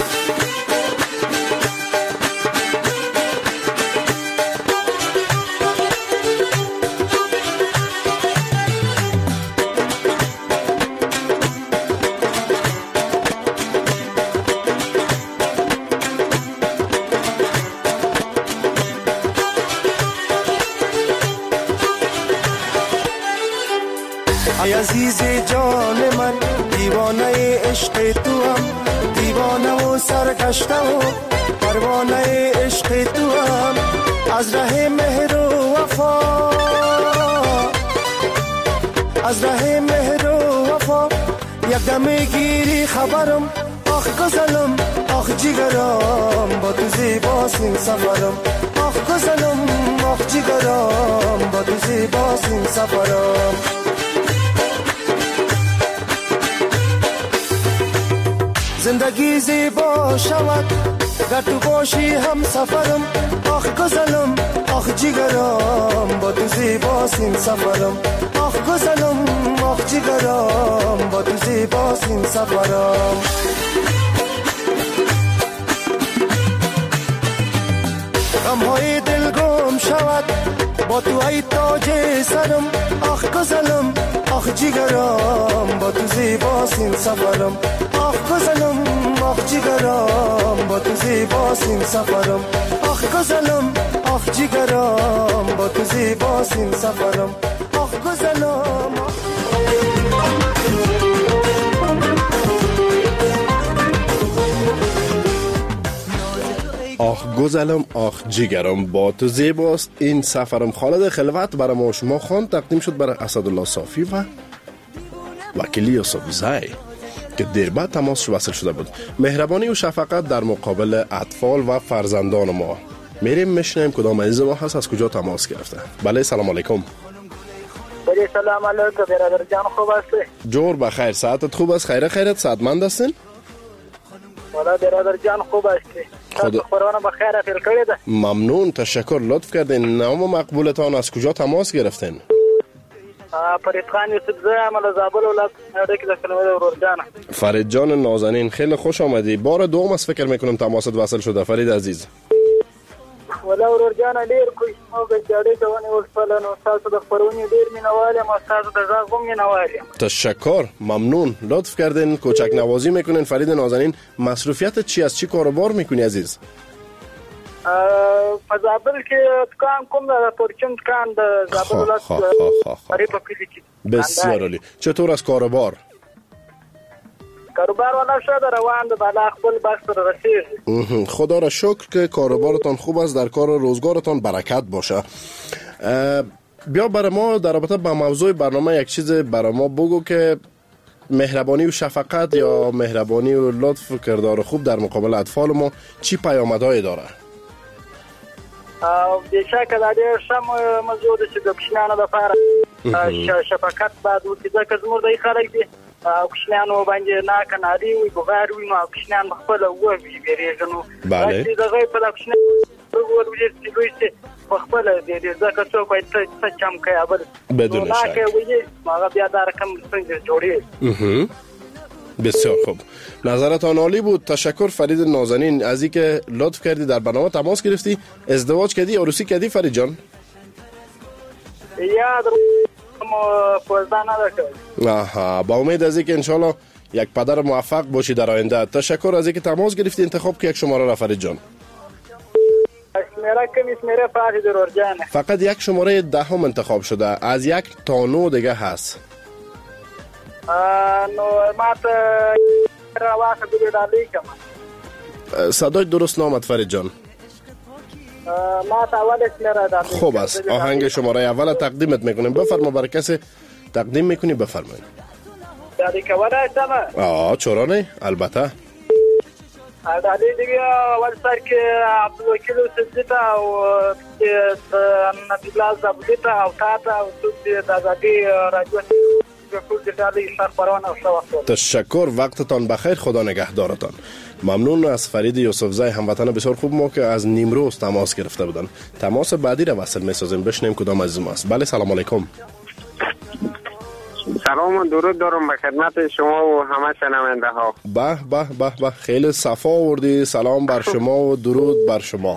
ای عزیز جان من دیوانه عشق تو هم، دیوانه و سرکشته و پروانه عشق تو هم، از ره مهر و وفا از ره مهر و وفا یک دم گیری خبرم، آخ گزلم آخ جیگرم با تو زیباست این سفرم، آخ گزلم آخ جیگرم با تو زیباست این سفرم. زندگی زیبا شود گر تو باشی هم سفرم، آخ گزلم آخ جیگرم با تو زیباست این سفرم، آخ گزلم آخ جیگرم با تو زیباست این سفرم. غمهای دل گم شود با تو ای تاج سرم، آخ گزلم آخ جیگرم با تو زیباست این سفرم، آخ گزلم آخ جیگرم با تو زیباست این سفرم، آخ گزلم آخ جیگرم با تو زیباست این سفرم، آخ گزلم آخ گزلم آخ جیگرم با تو زیباست این سفرم. خالد خلوت برای ما شما خوان، تقدیم شد برای اسدالله صافی و وکیل یوسفزی. که دیر بعد تماس وصل شده بود. مهربانی و شفقت در مقابل اطفال و فرزندان ما. میریم میشنیم کدام عزیز ما هست، از کجا تماس گرفته. بله سلام علیکم. بله سلام علیکم برادر جان، خوب هستی؟ جور بخیر، ساعتت خوب است؟ خیره خیرت سعادتمند هستین؟ والا برادر جان خوب هستی؟ خدا قرآن بخیر افیل کردی ده؟ ممنون، تشکر، لطف کردین. نام مقبولتان، از کجا تماس گرفتین؟ فرید خان یوسف زی عمل زابل ولایت نوده که در کلمه ورور جانه. فرید جان نازنین، خیلی خوش آمدی. بار دوم از فکر میکنم تماست وصل شده فرید عزیز. ولا ورور جانه دیر کوی ما به جاده دوانی ولفلن و ساسو د خبرونی دیر مینوالیم و ساسو د زاغم مینوالیم. تشکر، ممنون، لطف کردین، کوچک نوازی میکنین. فرید نازنین، مصروفیت چی از چی کاروبار میکنی عزیز؟ فزابل که دکان کوم د پرچم دکان د زابل ولایت فرید په کلی کې. بسیار عالی. چطور از کاروبار؟ کاروبار والا شده روان ده، بالا خپل بخت رو رسید. خدا را شکر که کاروبارتان خوب است، در کار و روزگارتان برکت باشه. بیا برای ما در رابطه با موضوع برنامه یک چیز برای ما بگو که مهربانی و شفقت یا مهربانی و لطف و کردار خوب در مقابل اطفال ما چی پیامدهایی داره؟ بیشک دا ډېر ښه موضوع ده چې د کوچنیانو لپاره شفقت باید وکړي، ځکه زموږ د خلک دي کوچنیانو باندې ناکناري وي، بغار وي، نو کوچنیان خپله ووي ویرېږي. نو داسې د هغوی په دا کوچنیانو ورولېږي چې لوی شي په خپله ویرېږي، ځکه څوک وایي ته څه چم کوې اول نو ناکه ویي، نو هغه بیا دا رقم ستونزې جوړېږي. بسیار خوب، نظرتان عالی بود. تشکر فرید نازنین از اینکه لطف کردی در برنامه تماس گرفتی. ازدواج کردی، عروسی کردی فرید جان؟ یا در پوزده نداشت. آها، با امید از اینکه انشالله یک پدر موفق باشی در آینده. تشکر از اینکه تماس گرفتی، انتخاب که یک شماره را فرید جان. شماره کمی شماره فرید ورور جانه. فقط یک شماره دهم انتخاب شده، از یک تا نو دیگه هست. نو ما ته راوخه دې ډالۍ کوم. صدای درست نامد فرید جان. ما ته اول شماره دادی. خوب است، آهنگ شماره اول تقدیمت میکنیم. بفرما، برای کسی تقدیم میکنی بفرمایید. دادی کولای شم؟ آه چرا نه، البته. دادی دیگه اول سر که عبدالوکیل سیدی تا و نبی الله زبودی تا و تا تا و سود دادی رادیو تشکر، وقتتان بخیر، خدا نگهدارتان. ممنون از فرید یوسفزی هموطن بسیار خوب ما که از نیمروز تماس گرفته بودن. تماس بعدی را وصل می‌سازیم، بشنیم کدام عزیز ما است. بله سلام علیکم. سلام و درود دارم به خدمت شما و همه شنونده ها. به به به به، خیلی صفا آوردی. سلام بر شما و درود بر شما.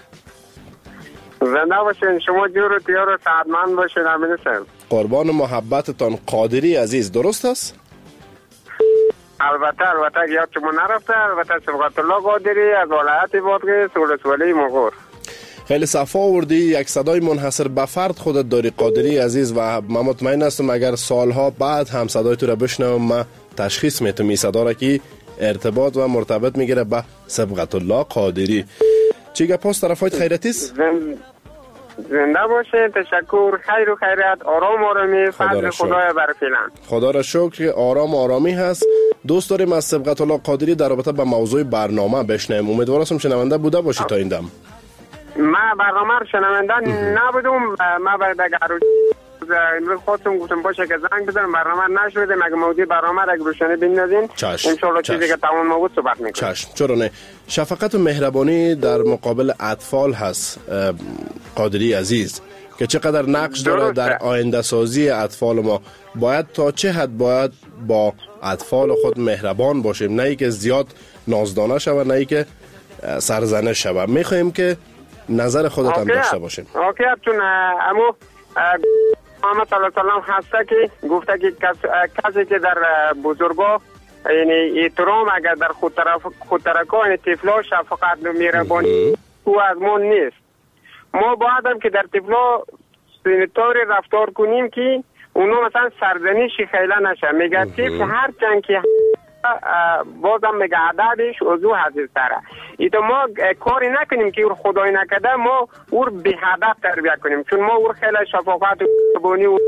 زنده باشین، شما جور و تیار و سعادتمند باشین. امین سلام. قربان محبتتان. قادری عزیز درست است؟ البته البته یاد شما نرفته. البته سبقت الله قادری از ولایت بادغیس ولسوالی مغور. خیلی صفا آوردی، یک صدای منحصر به فرد خودت داری قادری عزیز، و من مطمئن هستم اگر سالها بعد هم صدای تو را بشنوم من تشخیص میتونم این صدا را که ارتباط و مرتبط میگیره به سبقت الله قادری. چی گپاس طرفایت خیرتی است؟ زنده باشه. تشکر، خیر و خیرات، آرام آرامی، فضل خدای بر فعلا. خدا را شکر که آرام آرامی هست. دوست داریم از سبقت الله قادری در رابطه با موضوع برنامه بشنویم. امیدوارم شنونده بوده باشی تا این دم. ما برنامه رو شنونده نبودم. ما باید اگر امروز خودتون گفتم باشه که زنگ بزنم، برنامه نشده. مگه موضوع برنامه را اگر روشنی بندازین انشالله چیزی که تمام ما بود صحبت میکنیم. چشم، چرا نه. شفقت و مهربانی در مقابل اطفال هست قادری عزیز که چقدر نقش داره در آینده سازی اطفال ما. باید تا چه حد باید با اطفال خود مهربان باشیم، نه ای که زیاد نازدانه شود، نه ای که سرزنش شود. میخوایم که نظر خودت هم داشته باشیم. اوکی چون امو محمد صلی الله علیه و سلم هسته که گفته که کسی که در بزرگا یعنی احترام اگر در خود طرف خود ترکان طفلا شفقت و مهربانی او از ما نیست. ما باید هم که در طفلا طوری رفتار کنیم که اونو مثلا سرزنشی خیلی نشه. میگه طفل هر چند که بازم میگه عددش اوضوع حضیز تره. ایتا ما کاری نکنیم که او خدای نکده ما او به هدف تربیت کنیم، چون ما او خیلی شفافت و مهربانی و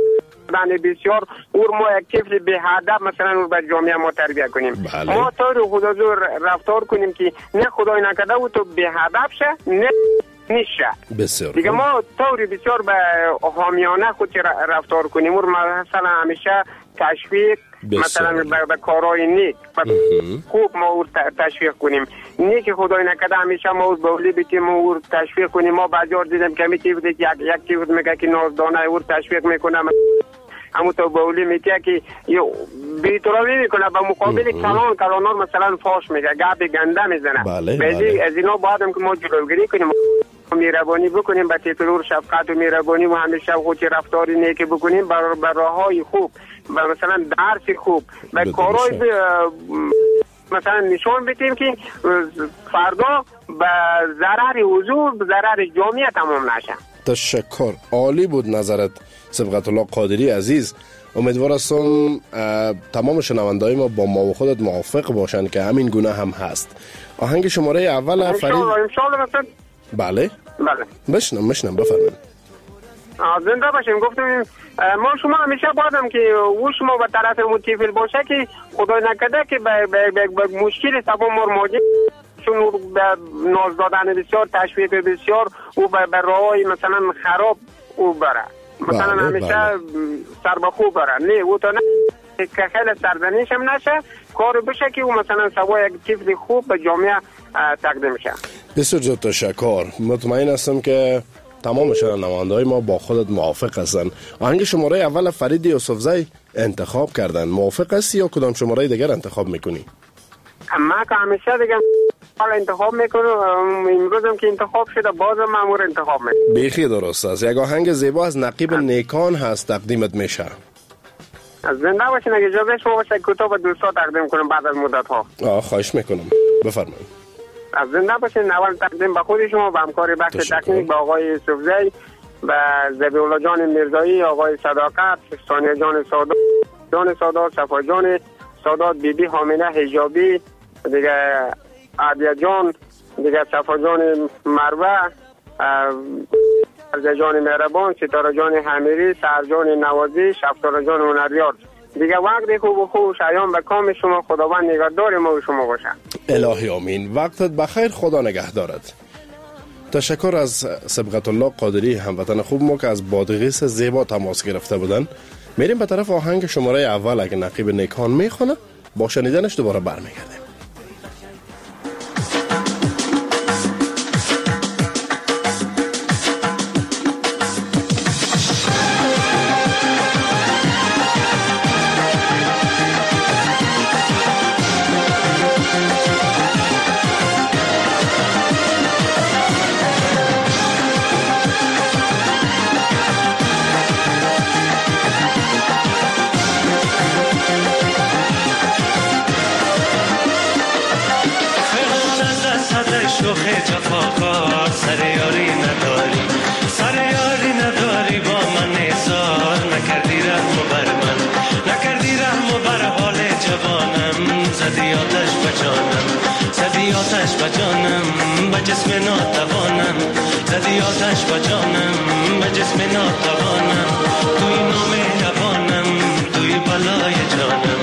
دادن بسیار اور ما یک طفل به هدف مثلا اور به جامعه ما تربیت کنیم. بله. ما طور خدا زور رفتار کنیم که نه خدای نکرده او تو به هدف شه نه نیشه. بسیار دیگه ما طوری بسیار به حامیانه خود رفتار کنیم اور مثلا همیشه تشویق مثلا به کارهای نیک خوب ما اور تشویق کنیم. نیک خدای نکرده همیشه ما اور بولی بیتیم ما اور تشویق کنیم. ما بجار دیدم که می تیفت یک یک تیفت میگه که نازدانه اور تشویق میکنه همون تو بولی میگه که بی‌احترامی میکنه به مقابل کلان کلانار مثلا فاش میگه گپ گنده میزنه. بله بله. از اینا بعدم که ما جلوگیری کنیم مهربانی بکنیم به تیتلور شفقت و مهربانی و همیشه خود رفتاری نیک بکنیم بر بر راههای خوب و مثلا درس خوب به کارهای مثلا نشان بدیم که فردا به ضرر حضور به ضرر جامعه تمام نشه. تشکر. عالی بود نظرت سبقت الله قادری عزیز. امیدوار هستم تمام شنونده‌های ما با ما و خودت موافق باشن که همین گونه هم هست. آهنگ شماره اول فرید ان شاء الله مثلا بله بله بشنم بشنم بفرمایید. زنده باشیم. گفتم ما شما همیشه بادم که او شما به طرف متفیل باشه که خدای نکرده که به, به, به, به مشکل سبا مرماجه چون به ناز دادن بسیار تشویق بسیار او به, به راهی مثلا خراب او بره مثلا بله، همیشه بله. سر به خوب بره نه او تا نه که خیلی سرزنیش هم نشه کار بشه که او مثلا سوا یک طفل خوب به جامعه تقدیم شه. بسیار زیاد تشکر. مطمئن هستم که تمام شنونده‌های ما با خودت موافق هستن. آهنگ شماره اول فرید یوسفزی انتخاب کردن. موافق هستی یا کدام شماره دیگر انتخاب میکنی؟ من که همیشه دیگه حالا انتخاب میکنم. امروز هم که انتخاب شده بازم مامور انتخاب میکنم. بیخی درست است. یک آهنگ زیبا از نقیب نیکان هست تقدیمت میشه. از زنده باشین. اگه اجازه شما باشه کتاب دوستا تقدیم کنم بعد از مدت ها. آه خواهش میکنم بفرمایید. از زنده باشین. اول تقدیم به خود شما به همکار بخش تکنیک به آقای یوسفزی به ذبیح الله جان میرزایی آقای صداقت ثانیه جان سادات جان سادات صفا جان سادات بیبی حامله حجابی دیگه عادیه جان دیگه صفا جان مروه ارزه جان مهربان ستاره جان حمیری سهر جان نوازی شفتار جان هنریار دیگه وقت خوب و خوب شایان به کام شما خداوند نگهدار ما و شما باشه. الهی آمین. وقتت بخیر. خدا نگهدارت. تشکر از سبقت الله قادری هموطن خوب ما که از بادغیس زیبا تماس گرفته بودن. میریم به طرف آهنگ شماره اول. اگه نقیب نیکان میخونه با شنیدنش دوباره برمیگردیم. جسم ناتوانم زدی آتش با جانم به جسم ناتوانم توی نامهربانم توی بالای جانم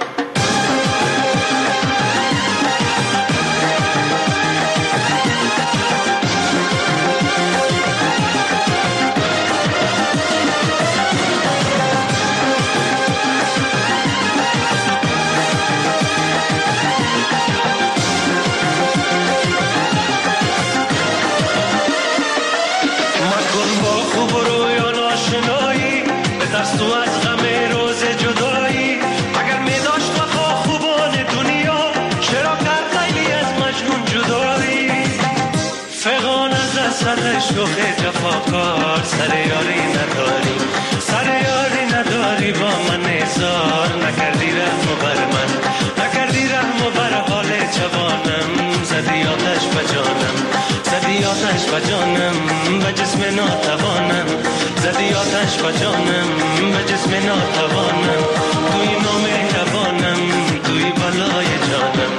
شوخ جفاکار سر یاری نداری سر یاری نداری با من احضار نکردی رحم و بر من نکردی رحم و بر حال جوانم زدی آتش به جانم زدی آتش به جانم به جسم ناتوانم زدی آتش به جانم به جسم ناتوانم توی نامهربانم توی بالای جانم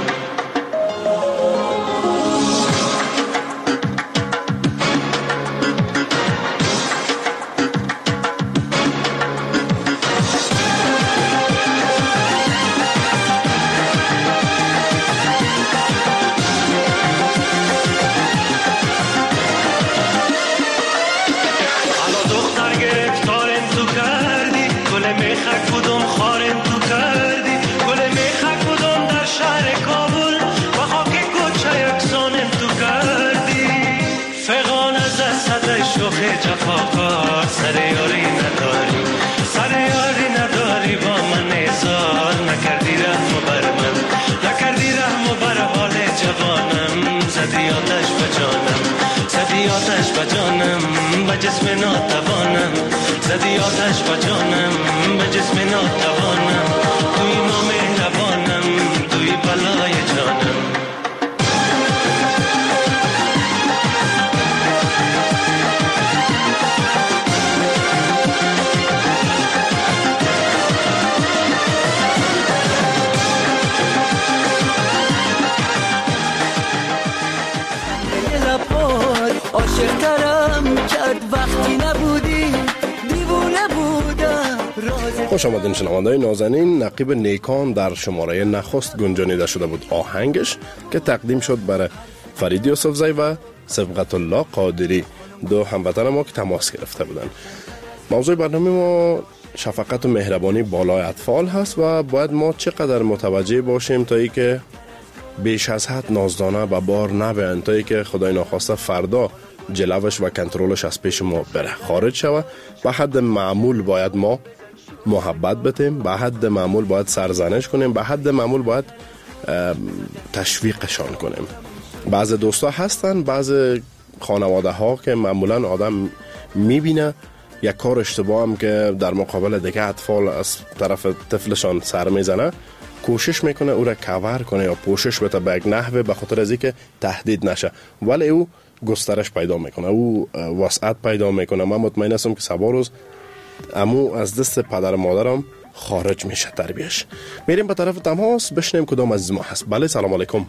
عاشق‌ترم کرد وقتی نبودی دیوونه بودم. خوش آمدین شنونده‌های نازنین. نقیب نیکان در شماره نخست گنجانیده شده بود آهنگش که تقدیم شد برای فرید یوسفزی و صبغت الله قادری، دو هموطن ما که تماس گرفته بودن. موضوع برنامه ما شفقت و مهربانی بالای اطفال هست و باید ما چقدر متوجه باشیم تا ای که بیش از حد نازدانه و بار نبیان، تا ای که خدای ناخواسته فردا جلوش و کنترلش از پیش ما بره خارج شوه. به حد معمول باید ما محبت بتیم، به حد معمول باید سرزنش کنیم، به حد معمول باید تشویقشان کنیم. بعض دوستا هستن، بعض خانواده ها که معمولا آدم میبینه یک کار اشتباه هم که در مقابل دیگه اطفال از طرف طفلشان سر میزنه، کوشش میکنه او را کاور کنه یا پوشش بده به یک نحوه به خاطر از اینکه تهدید نشه، ولی او گسترش پیدا میکنه، او وسعت پیدا میکنه. من مطمئن هستم که سبا روز امو از دست پدر مادرم خارج میشه تربیش. میریم به طرف تماس بشنیم کدام عزیز ما هست. بله سلام علیکم.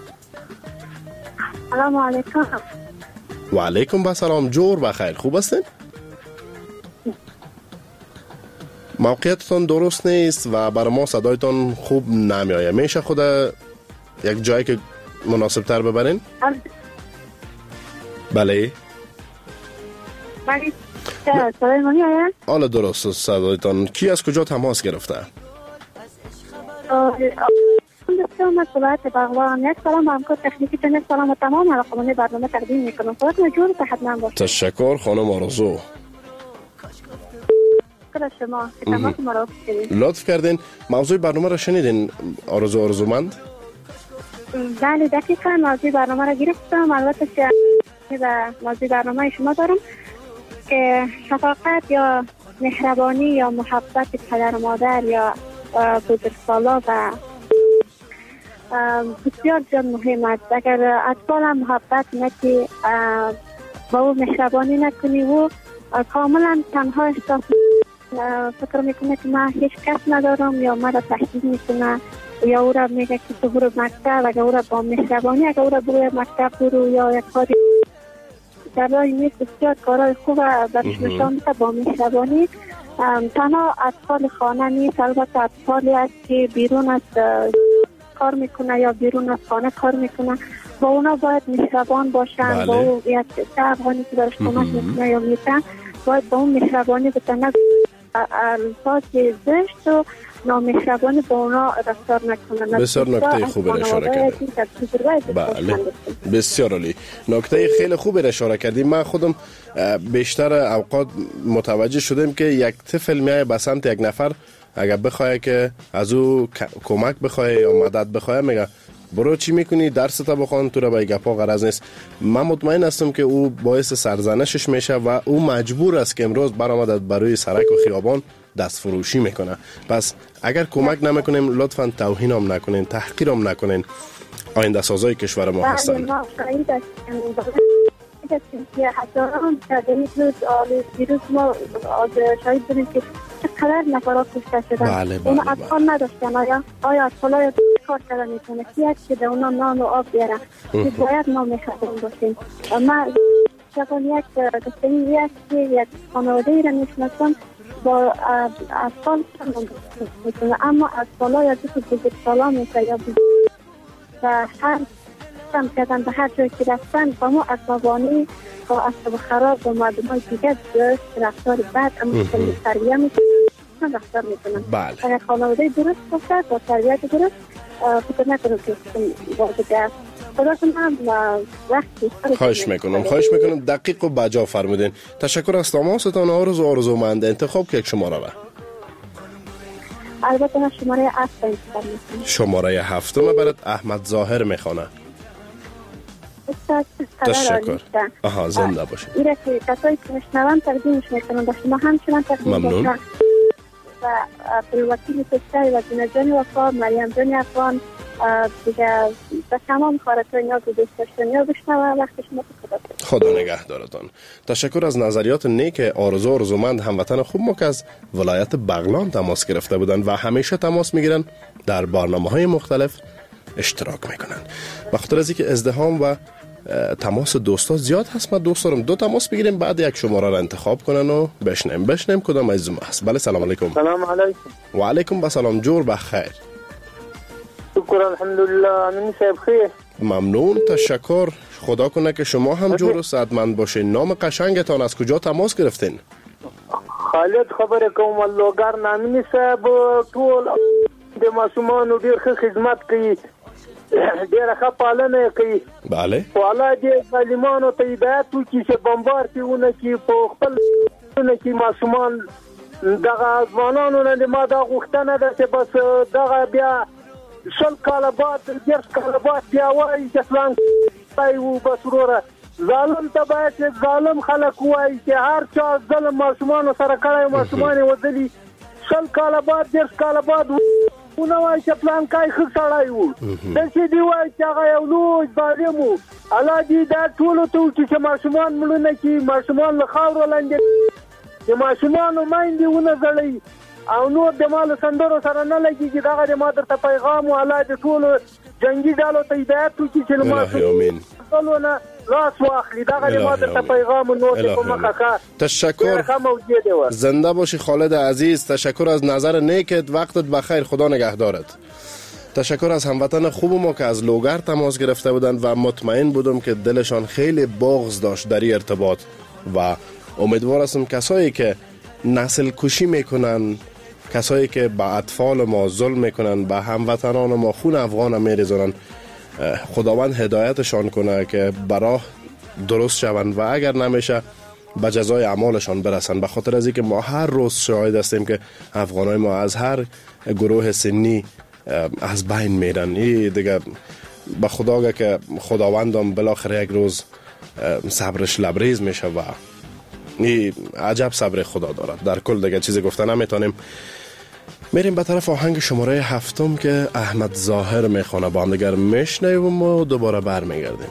سلام علیکم. و علیکم با سلام. جور بخیر، خوب هستین؟ موقعیتتان درست نیست و برای ما صدایتان خوب نمیایه. میشه خود یک جایی که مناسب تر ببرین؟ بله بله صدای ما میایه؟ حالا درست صدایتان. کی از کجا تماس گرفته؟ من صلاحت بغلان. یک سلام به همکار تکنیکی تنه، سلام و تمام علاقمانی برنامه تقدیم میکنم. خودت مجور صحت من باشه. تشکر خانم آرزو. شما تماس ما را کردین. لطف کردین. موضوع برنامه را شنیدین آرزو آرزومند؟ بله دقیقاً موضوع برنامه را گرفتم. البته که و موضوع برنامه شما دارم که شفقت یا مهربانی یا محبت پدر و مادر یا بزرگسالا و بسیار جان مهم است. اگر اطفال هم محبت نکنی با او مهربانی نکنی و کاملا تنها احساس فکر میکنه که من هیچ کس ندارم یا من را تهدید میکنه یا او را میگه که تو برو مکتب، اگر او را با مهربانی اگر او را برو مکتب برو یا یک کاری در راه نیست بسیار کارهای خوب برش نشان میده با مهربانی. تنها اطفال خانه نیست، البته اطفالی است که بیرون از کار میکنه یا بیرون از خانه کار میکنه، با اونا باید مهربان باشن. بله. با او یک افغانی که برش کمک میکنه یا میتن باید با اون مهربانی بتنه، الفاظ زشت و نامهربانی با اونا رفتار نکنه. بسیار نکته خوبی را اشاره کردیم. بله بسیار عالی، نکته خیلی خوبی را اشاره کردیم. من خودم بیشتر اوقات متوجه شدم که یک طفل میای به سمت یک نفر، اگر بخواه که از او کمک بخواه یا مدد بخواه میگه برو چی میکنی، درستا بخوان، تو را به گپا غرض نیست. من مطمئن هستم که او باعث سرزنشش میشه و او مجبور است که امروز برآمده بروی سرک و خیابان دست فروشی میکنه. پس اگر کمک نمیکنیم لطفاً توهین هم نکنین، تحقیر هم نکنین. آینده سازای کشور ما هستند. که هزاران تعدادی روز دیروز ما شاهد بودیم که چقدر نفرات کشته شدن. بله بله اونا اطفال نداشتن. آیا آیا اطفال های کار کردن میتونه کیست که به اونا نان و آب بیاره؟ باید ما مهربان باشیم. ما شبان یک دستگی است که یک خانواده ای را میشناسم با اطفال میتونه، اما اطفال های از بزرگ سالا میشه یا و هر هم کردن به هر جایی که رفتن با ما عصبانی با عصب خراب با مردم های دیگه درست رفتار بد اما تربیه میکنن رفتار میکنن. بله. اگر خانواده درست باشد با تربیت درست فکر نکنم که با دیگه خدا کنم وقتی خواهش میکنم خواهش میکنم دقیق و بجا فرمودین. تشکر از تماستان آرزو آرزومند. انتخاب که یک شماره را البته من شماره هفت انتخاب میکنم. شماره هفتم برات احمد ظاهر میخونه. تشکر. آها زنده باشه. ایره که کسایی که مشنوان تقدیمش میکنم با شما همچنان تقدیم ممنون. و پلوکیل سکتری و جنجانی وفا مریم جانی افغان دیگه به تمام خارطای نیاز و دوستشتنی ها بشنوه وقت شما خدا خدا نگه دارتان. تشکر از نظریات نیک آرزو آرزومند هموطن خوب ما که از ولایت بغلان تماس گرفته بودن و همیشه تماس میگیرن در برنامه های مختلف اشتراک میکنن. به خاطر از اینکه ازدحام و تماس دوستا زیاد هست. ما دوست دارم دو تماس بگیریم، بعد یک شماره را انتخاب کنن و بشنیم بشنیم کدام عزیزم هست. بله سلام علیکم. سلام علیکم. و علیکم بسلام. جور بخیر. شکر الحمدلله. امین صاحب خیر. ممنون، تشکر. خدا کنه که شما هم جور و صحتمند باشین. نام قشنگتان از کجا تماس گرفتین؟ خالد خبره کوم لوګر نامنی صاحب ټول د ماشومان ډیر ښه خدمت کوي، ډیر ښه پالنه کوي. بله. والله دې ظالمانو ته هدایت وکړي چې بمبار کیونه کی په خپل نه کی ماشومان دغه ځوانانو نه ما دا غوښتنه ده چې بس دغه بیا شل کاله بعد ډیر کاله بعد بیا وایي چې فلان پایو بس وروره ظالم ته باید چې ظالم خلک وایي چې هر چا ظلم ماشومان سره کړی، ماشومان ودلی شل کاله بعد ډیر کاله بعد ونه وایي چې پلان کای ښه سړی وو، داسې دی وایي چې هغه یو لوی ظالم وو. الله دې دا ټولو ته وکړي چې ماشومان مړونه کړي، ماشومان له خاورو لاندې د ماشومانو میندې ونه ځړوي او نور د مالو سندرو سره نه لګېږي. دغه د ما درته پیغام و. الله دې ټولو جنګي ډلو ته هدایت وکړي چې له ماشومانو لاس واخلي. دغه د ما درته پیغام و. نور دې په مخه ښه. تشکر. زنده باشی خالد عزیز. تشکر از نظر نیکت. وقتت بخیر. خدا نگهدارت. تشکر از هموطن خوب ما که از لوگر تماس گرفته بودند و مطمئن بودم که دلشان خیلی بغض داشت در این ارتباط و امیدوار هستم کسایی که نسل کشی میکنن، کسایی که با اطفال ما ظلم میکنن، با هموطنان ما خون افغان میریزونن، خداوند هدایتشان کنه که براه درست شوند و اگر نمیشه به جزای اعمالشان برسن. به خاطر از اینکه ما هر روز شاهد هستیم که افغانای ما از هر گروه سنی از بین میرن. این دیگه به خدا که خداوندم بالاخره یک روز صبرش لبریز میشه و این عجب صبر خدا دارد. در کل دیگه چیزی گفته نمیتونیم. میریم به طرف آهنگ شماره هفتم که احمد ظاهر میخونه. با هم دیگر میشنویم و دوباره برمیگردیم.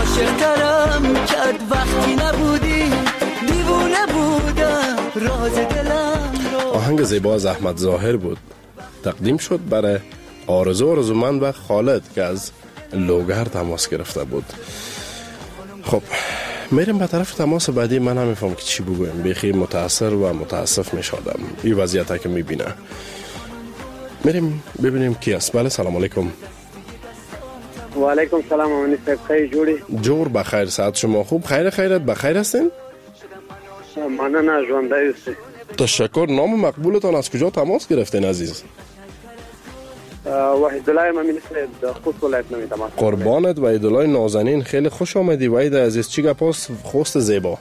عاشق ترم کرد وقتی نبودی دیوونه بودم راز دلم. آهنگ زیبا از احمد ظاهر بود، تقدیم شد برای آرزو آرزومند و خالد که از لوگر تماس گرفته بود. خب میریم به طرف تماس بعدی. من هم میفهم که چی بگویم، بیخی متاثر و متاسف میشادم این وضعیت که میبینه. میریم ببینیم کی است. بله سلام علیکم. و علیکم سلام. امانی صاحب خیلی جوری؟ جور بخیر، ساعت شما خوب؟ خیر خیرت بخیر هستین؟ من نه ژوندای است. تشکر. نام مقبولتان از کجا تماس گرفتین عزیز؟ وحید الله امانی صاحب خوست ولایت نمی تماس. قربانت وحید الله نازنین، خیلی خوش آمدی وحید عزیز. چی گپاست خوست زیبا؟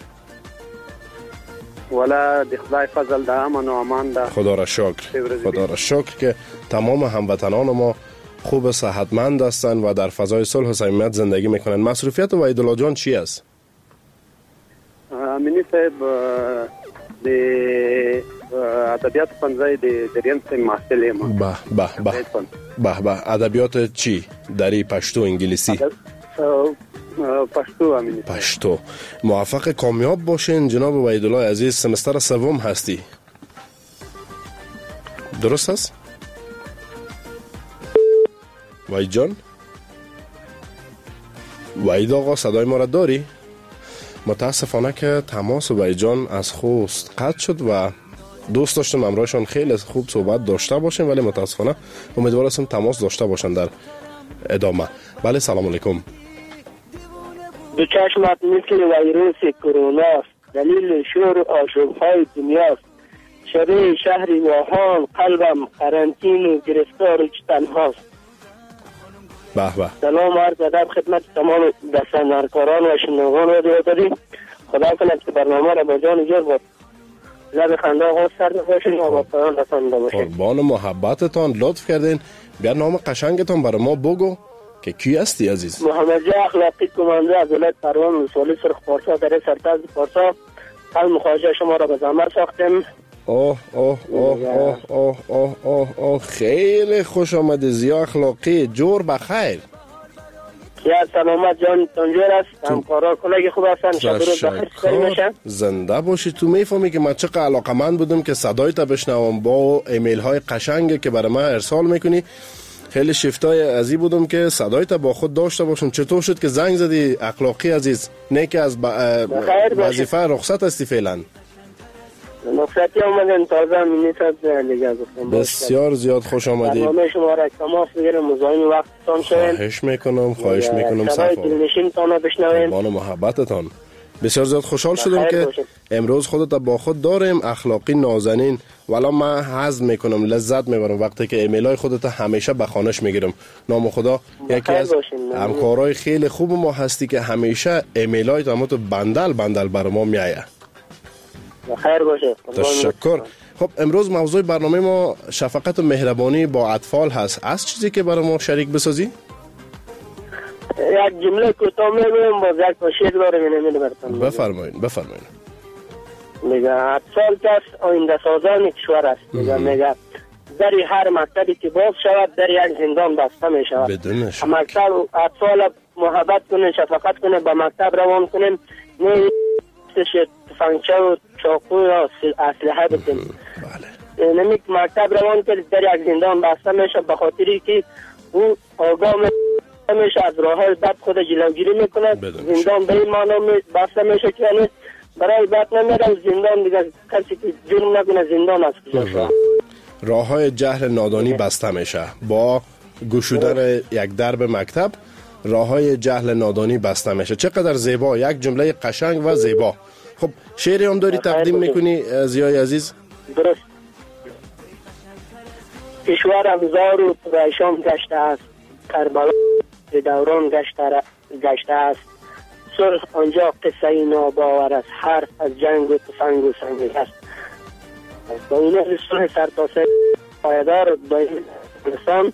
ولا دی خدای فضل ده امن و امان ده. خدا را شکر، خدا را شکر که تمام هموطنان ما خوب صحتمند هستند و در فضای صلح و صمیمیت زندگی میکنند. مصروفیت وحید الله جان چی است؟ امینی صاحب د ادبیات پنځه د دریم سیم محصل ما. به به به به به ادبیات چی؟ دری پشتو انگلیسی؟ پشتو امینی. پشتو. موفق کامیاب باشین جناب وحید الله عزیز. سمستر سوم هستی درست است؟ وحید جان، وحید آقا صدای ما را داری؟ متاسفانه که تماس وحید جان از خوست قطع شد و دوست داشتم امروزشان خیلی خوب صحبت داشته باشیم، ولی متاسفانه امیدوار هستم تماس داشته باشن در ادامه. بله سلام علیکم. دو چشمت مثل ویروس کروناست، دلیل شور و آشوب‌های دنیاست. شبه شهری واهان قلبم قرنطین و گرفتار و تنهاست. به به. سلام عرض ادب خدمت تمام دستاندرکاران و شنوندگان رادیو دادی. خدا کند که برنامه را با جان جور بود لب خنده آغاز کرده باشین و با پایان رسانده باشین. قربان محبتتان، لطف کردین. بیا نام قشنگتان برای ما بگو که کی هستی عزیز؟ محمد جا اخلاقی کمانده از ولایت پروان ولسوالی سرخ پارسا در سرتاز پارسا. قلب مخواجه شما را به زحمت ساختیم. اوه اوه اوه اوه اوه اوه اوه اوه خیلی خوش آمده. زیا اخلاقی جور بخیر. یا سلامت جان تنجور است. همکارا کلاگی خوب هستن. شب روز بخیر میشن. زنده باشی. تو میفهمی که من چقدر علاقمند بودم که صدای تا بشنوم با ایمیل های قشنگی که برای من ارسال میکنی. خیلی شفتای ازی بودم که صدای تا با خود داشته باشم. چطور شد که زنگ زدی اخلاقی عزیز؟ نه که از وظیفه رخصت هستی فعلا؟ رخصتی اومدن تازه مینیسد دیگه گفتم. بسیار زیاد خوش آمدی. برنامه شما را تماس بگیرم مزاحم وقتتان شویم. خواهش میکنم خواهش میکنم صدای دلنشینتان بشنویم. قربان محبتتان. بسیار زیاد خوشحال شدم که امروز خودت با خود داریم. اخلاقی نازنین. والا من حظ میکنم لذت میبرم وقتی که ایمیل های خودت همیشه به خانش میگیرم. نام خدا یکی از همکارای خیلی خوب ما هستی که همیشه ایمیل های تامو بندل بندل بر ما میایه. خیر باشه. تشکر. خب امروز موضوع برنامه ما شفقت و مهربانی با اطفال هست. از چیزی که برای ما شریک بسازی؟ یک جمله کوتاه میگم باز یک شعر داره میگم براتون. بفرمایید بفرمایید. میگه اطفال کس آینده سازان کشور است. میگه میگه در هر مکتبی که باز شود در یک زندان بسته می شود. بدون شک. مکتب اطفال محبت کنه، شفقت کنه، به مکتب روان کنیم، نه تفنگچه و چاقو و اسلحه بدیم. بله. نمیک مکتب روان کرد در یک زندان بسته میشه به خاطری که او آگاه میشه از راه بد خود جلوگیری میکنه. زندان به این معنا بسته میشه که برای بد نمیره زندان دیگه کسی که جرم نکنه زندان است. راه های جهل نادانی بسته میشه با گشودن یک درب مکتب. راه های جهل نادانی بسته میشه. چقدر زیبا، یک جمله قشنگ و زیبا. خب شعری هم داری تقدیم میکنی زیای عزیز؟ درست. کشورم زار و پریشان گشته است، کربلا دوران گشته است، سرخ آنجا قصه ناباور است، حرف از جنگ و تفنگ و سنگ است. با این رسول سرتاسر پایدار دایم انسان.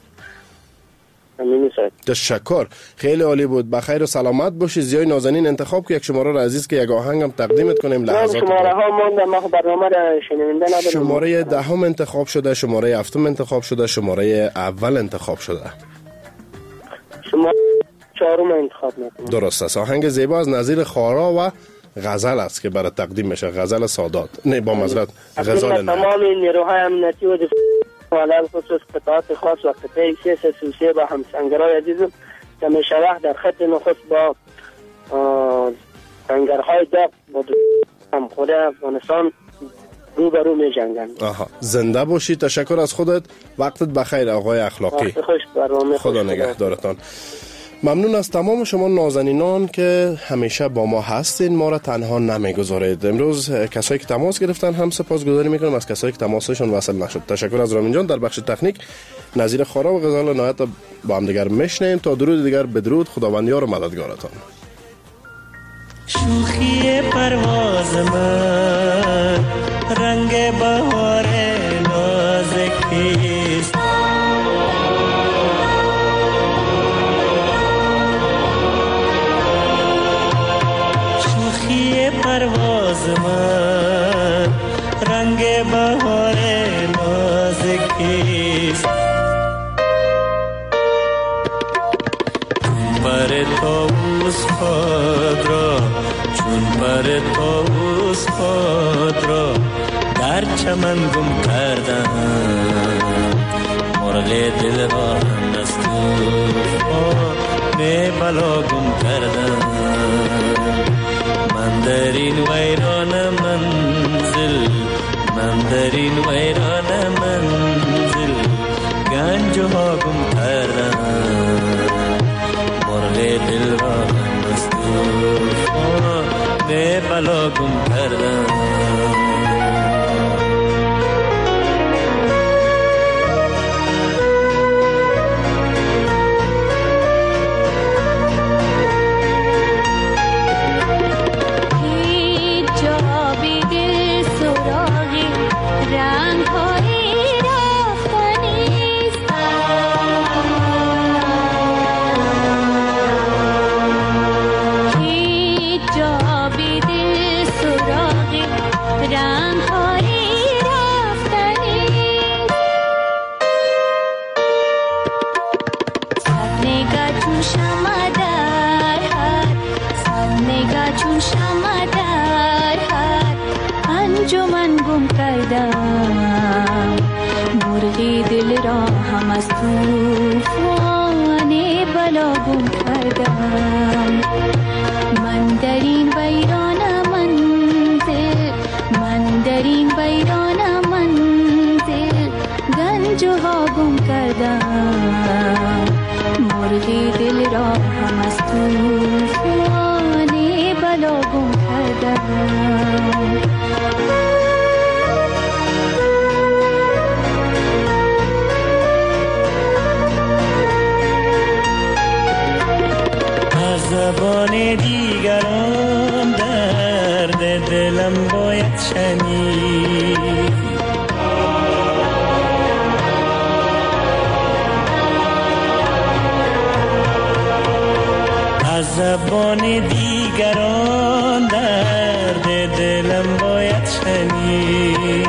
تشکر. خیلی عالی بود. بخیر و سلامت باشی. زیای نازنین انتخاب که یک شماره را عزیز که یک آهنگم تقدیمت کنیم. لحظات شماره ها مونده ما برنامه را شنونده ندارم. شماره دهم انتخاب شده، شماره هفتم انتخاب شده، شماره اول انتخاب شده. شما چهارم انتخاب میکنم. درست است. آهنگ زیبا از نظیر خارا و غزل است که برای تقدیم میشه، غزل سادات، نه با معذرت غزال نه. تمام نیروهای امنیتی و دفاع علل خصوص قطعات خاص و قطعه سه سه سه با همسنگرهای عزیزم که میشه وقت در خط نخست با سنگرهای داغ با همخوره افغانستان روبرو می جنگن. آها، زنده باشی. تشکر از خودت. وقتت بخیر آقای اخلاقی. وقت خوش برنامه. خدا نگهدارتان. ممنون از تمام شما نازنینان که همیشه با ما هستین، ما را تنها نمیگذارید. امروز کسایی که تماس گرفتن هم سپاسگزاری میکنم، از کسایی که تماسشون وصل نشد تشکر از رامین جان. در بخش تکنیک نظیر خارا و غزال نهایت با هم دیگر میشنیم. تا درود دیگر بدرود، خداوندیار و مددگارتان. شوخی پرواز من رنگ بهار نازکیست، شوخی پرواز من رنگ بهار نازکیست، پر طاووس خود را چون پر طاووس خود را در چمن گم کردم، مرغ دل را هم از طوفان بلا گم کردم. من در این ویران منزل، من در این ویران منزل گنج ها گم کردم، مرغ دل را هم از طوفان بلا گم کردم. مرغی دل را هم از طوفان بلا گم کردم. من در این ویران منزل، من در این ویران منزل گنج ها گم کردم، مرغی دل را هم از طوفان بلا گم کردم. زبان دیگران درد دلم باید شنید، از زبان دیگران درد دلم باید شنید.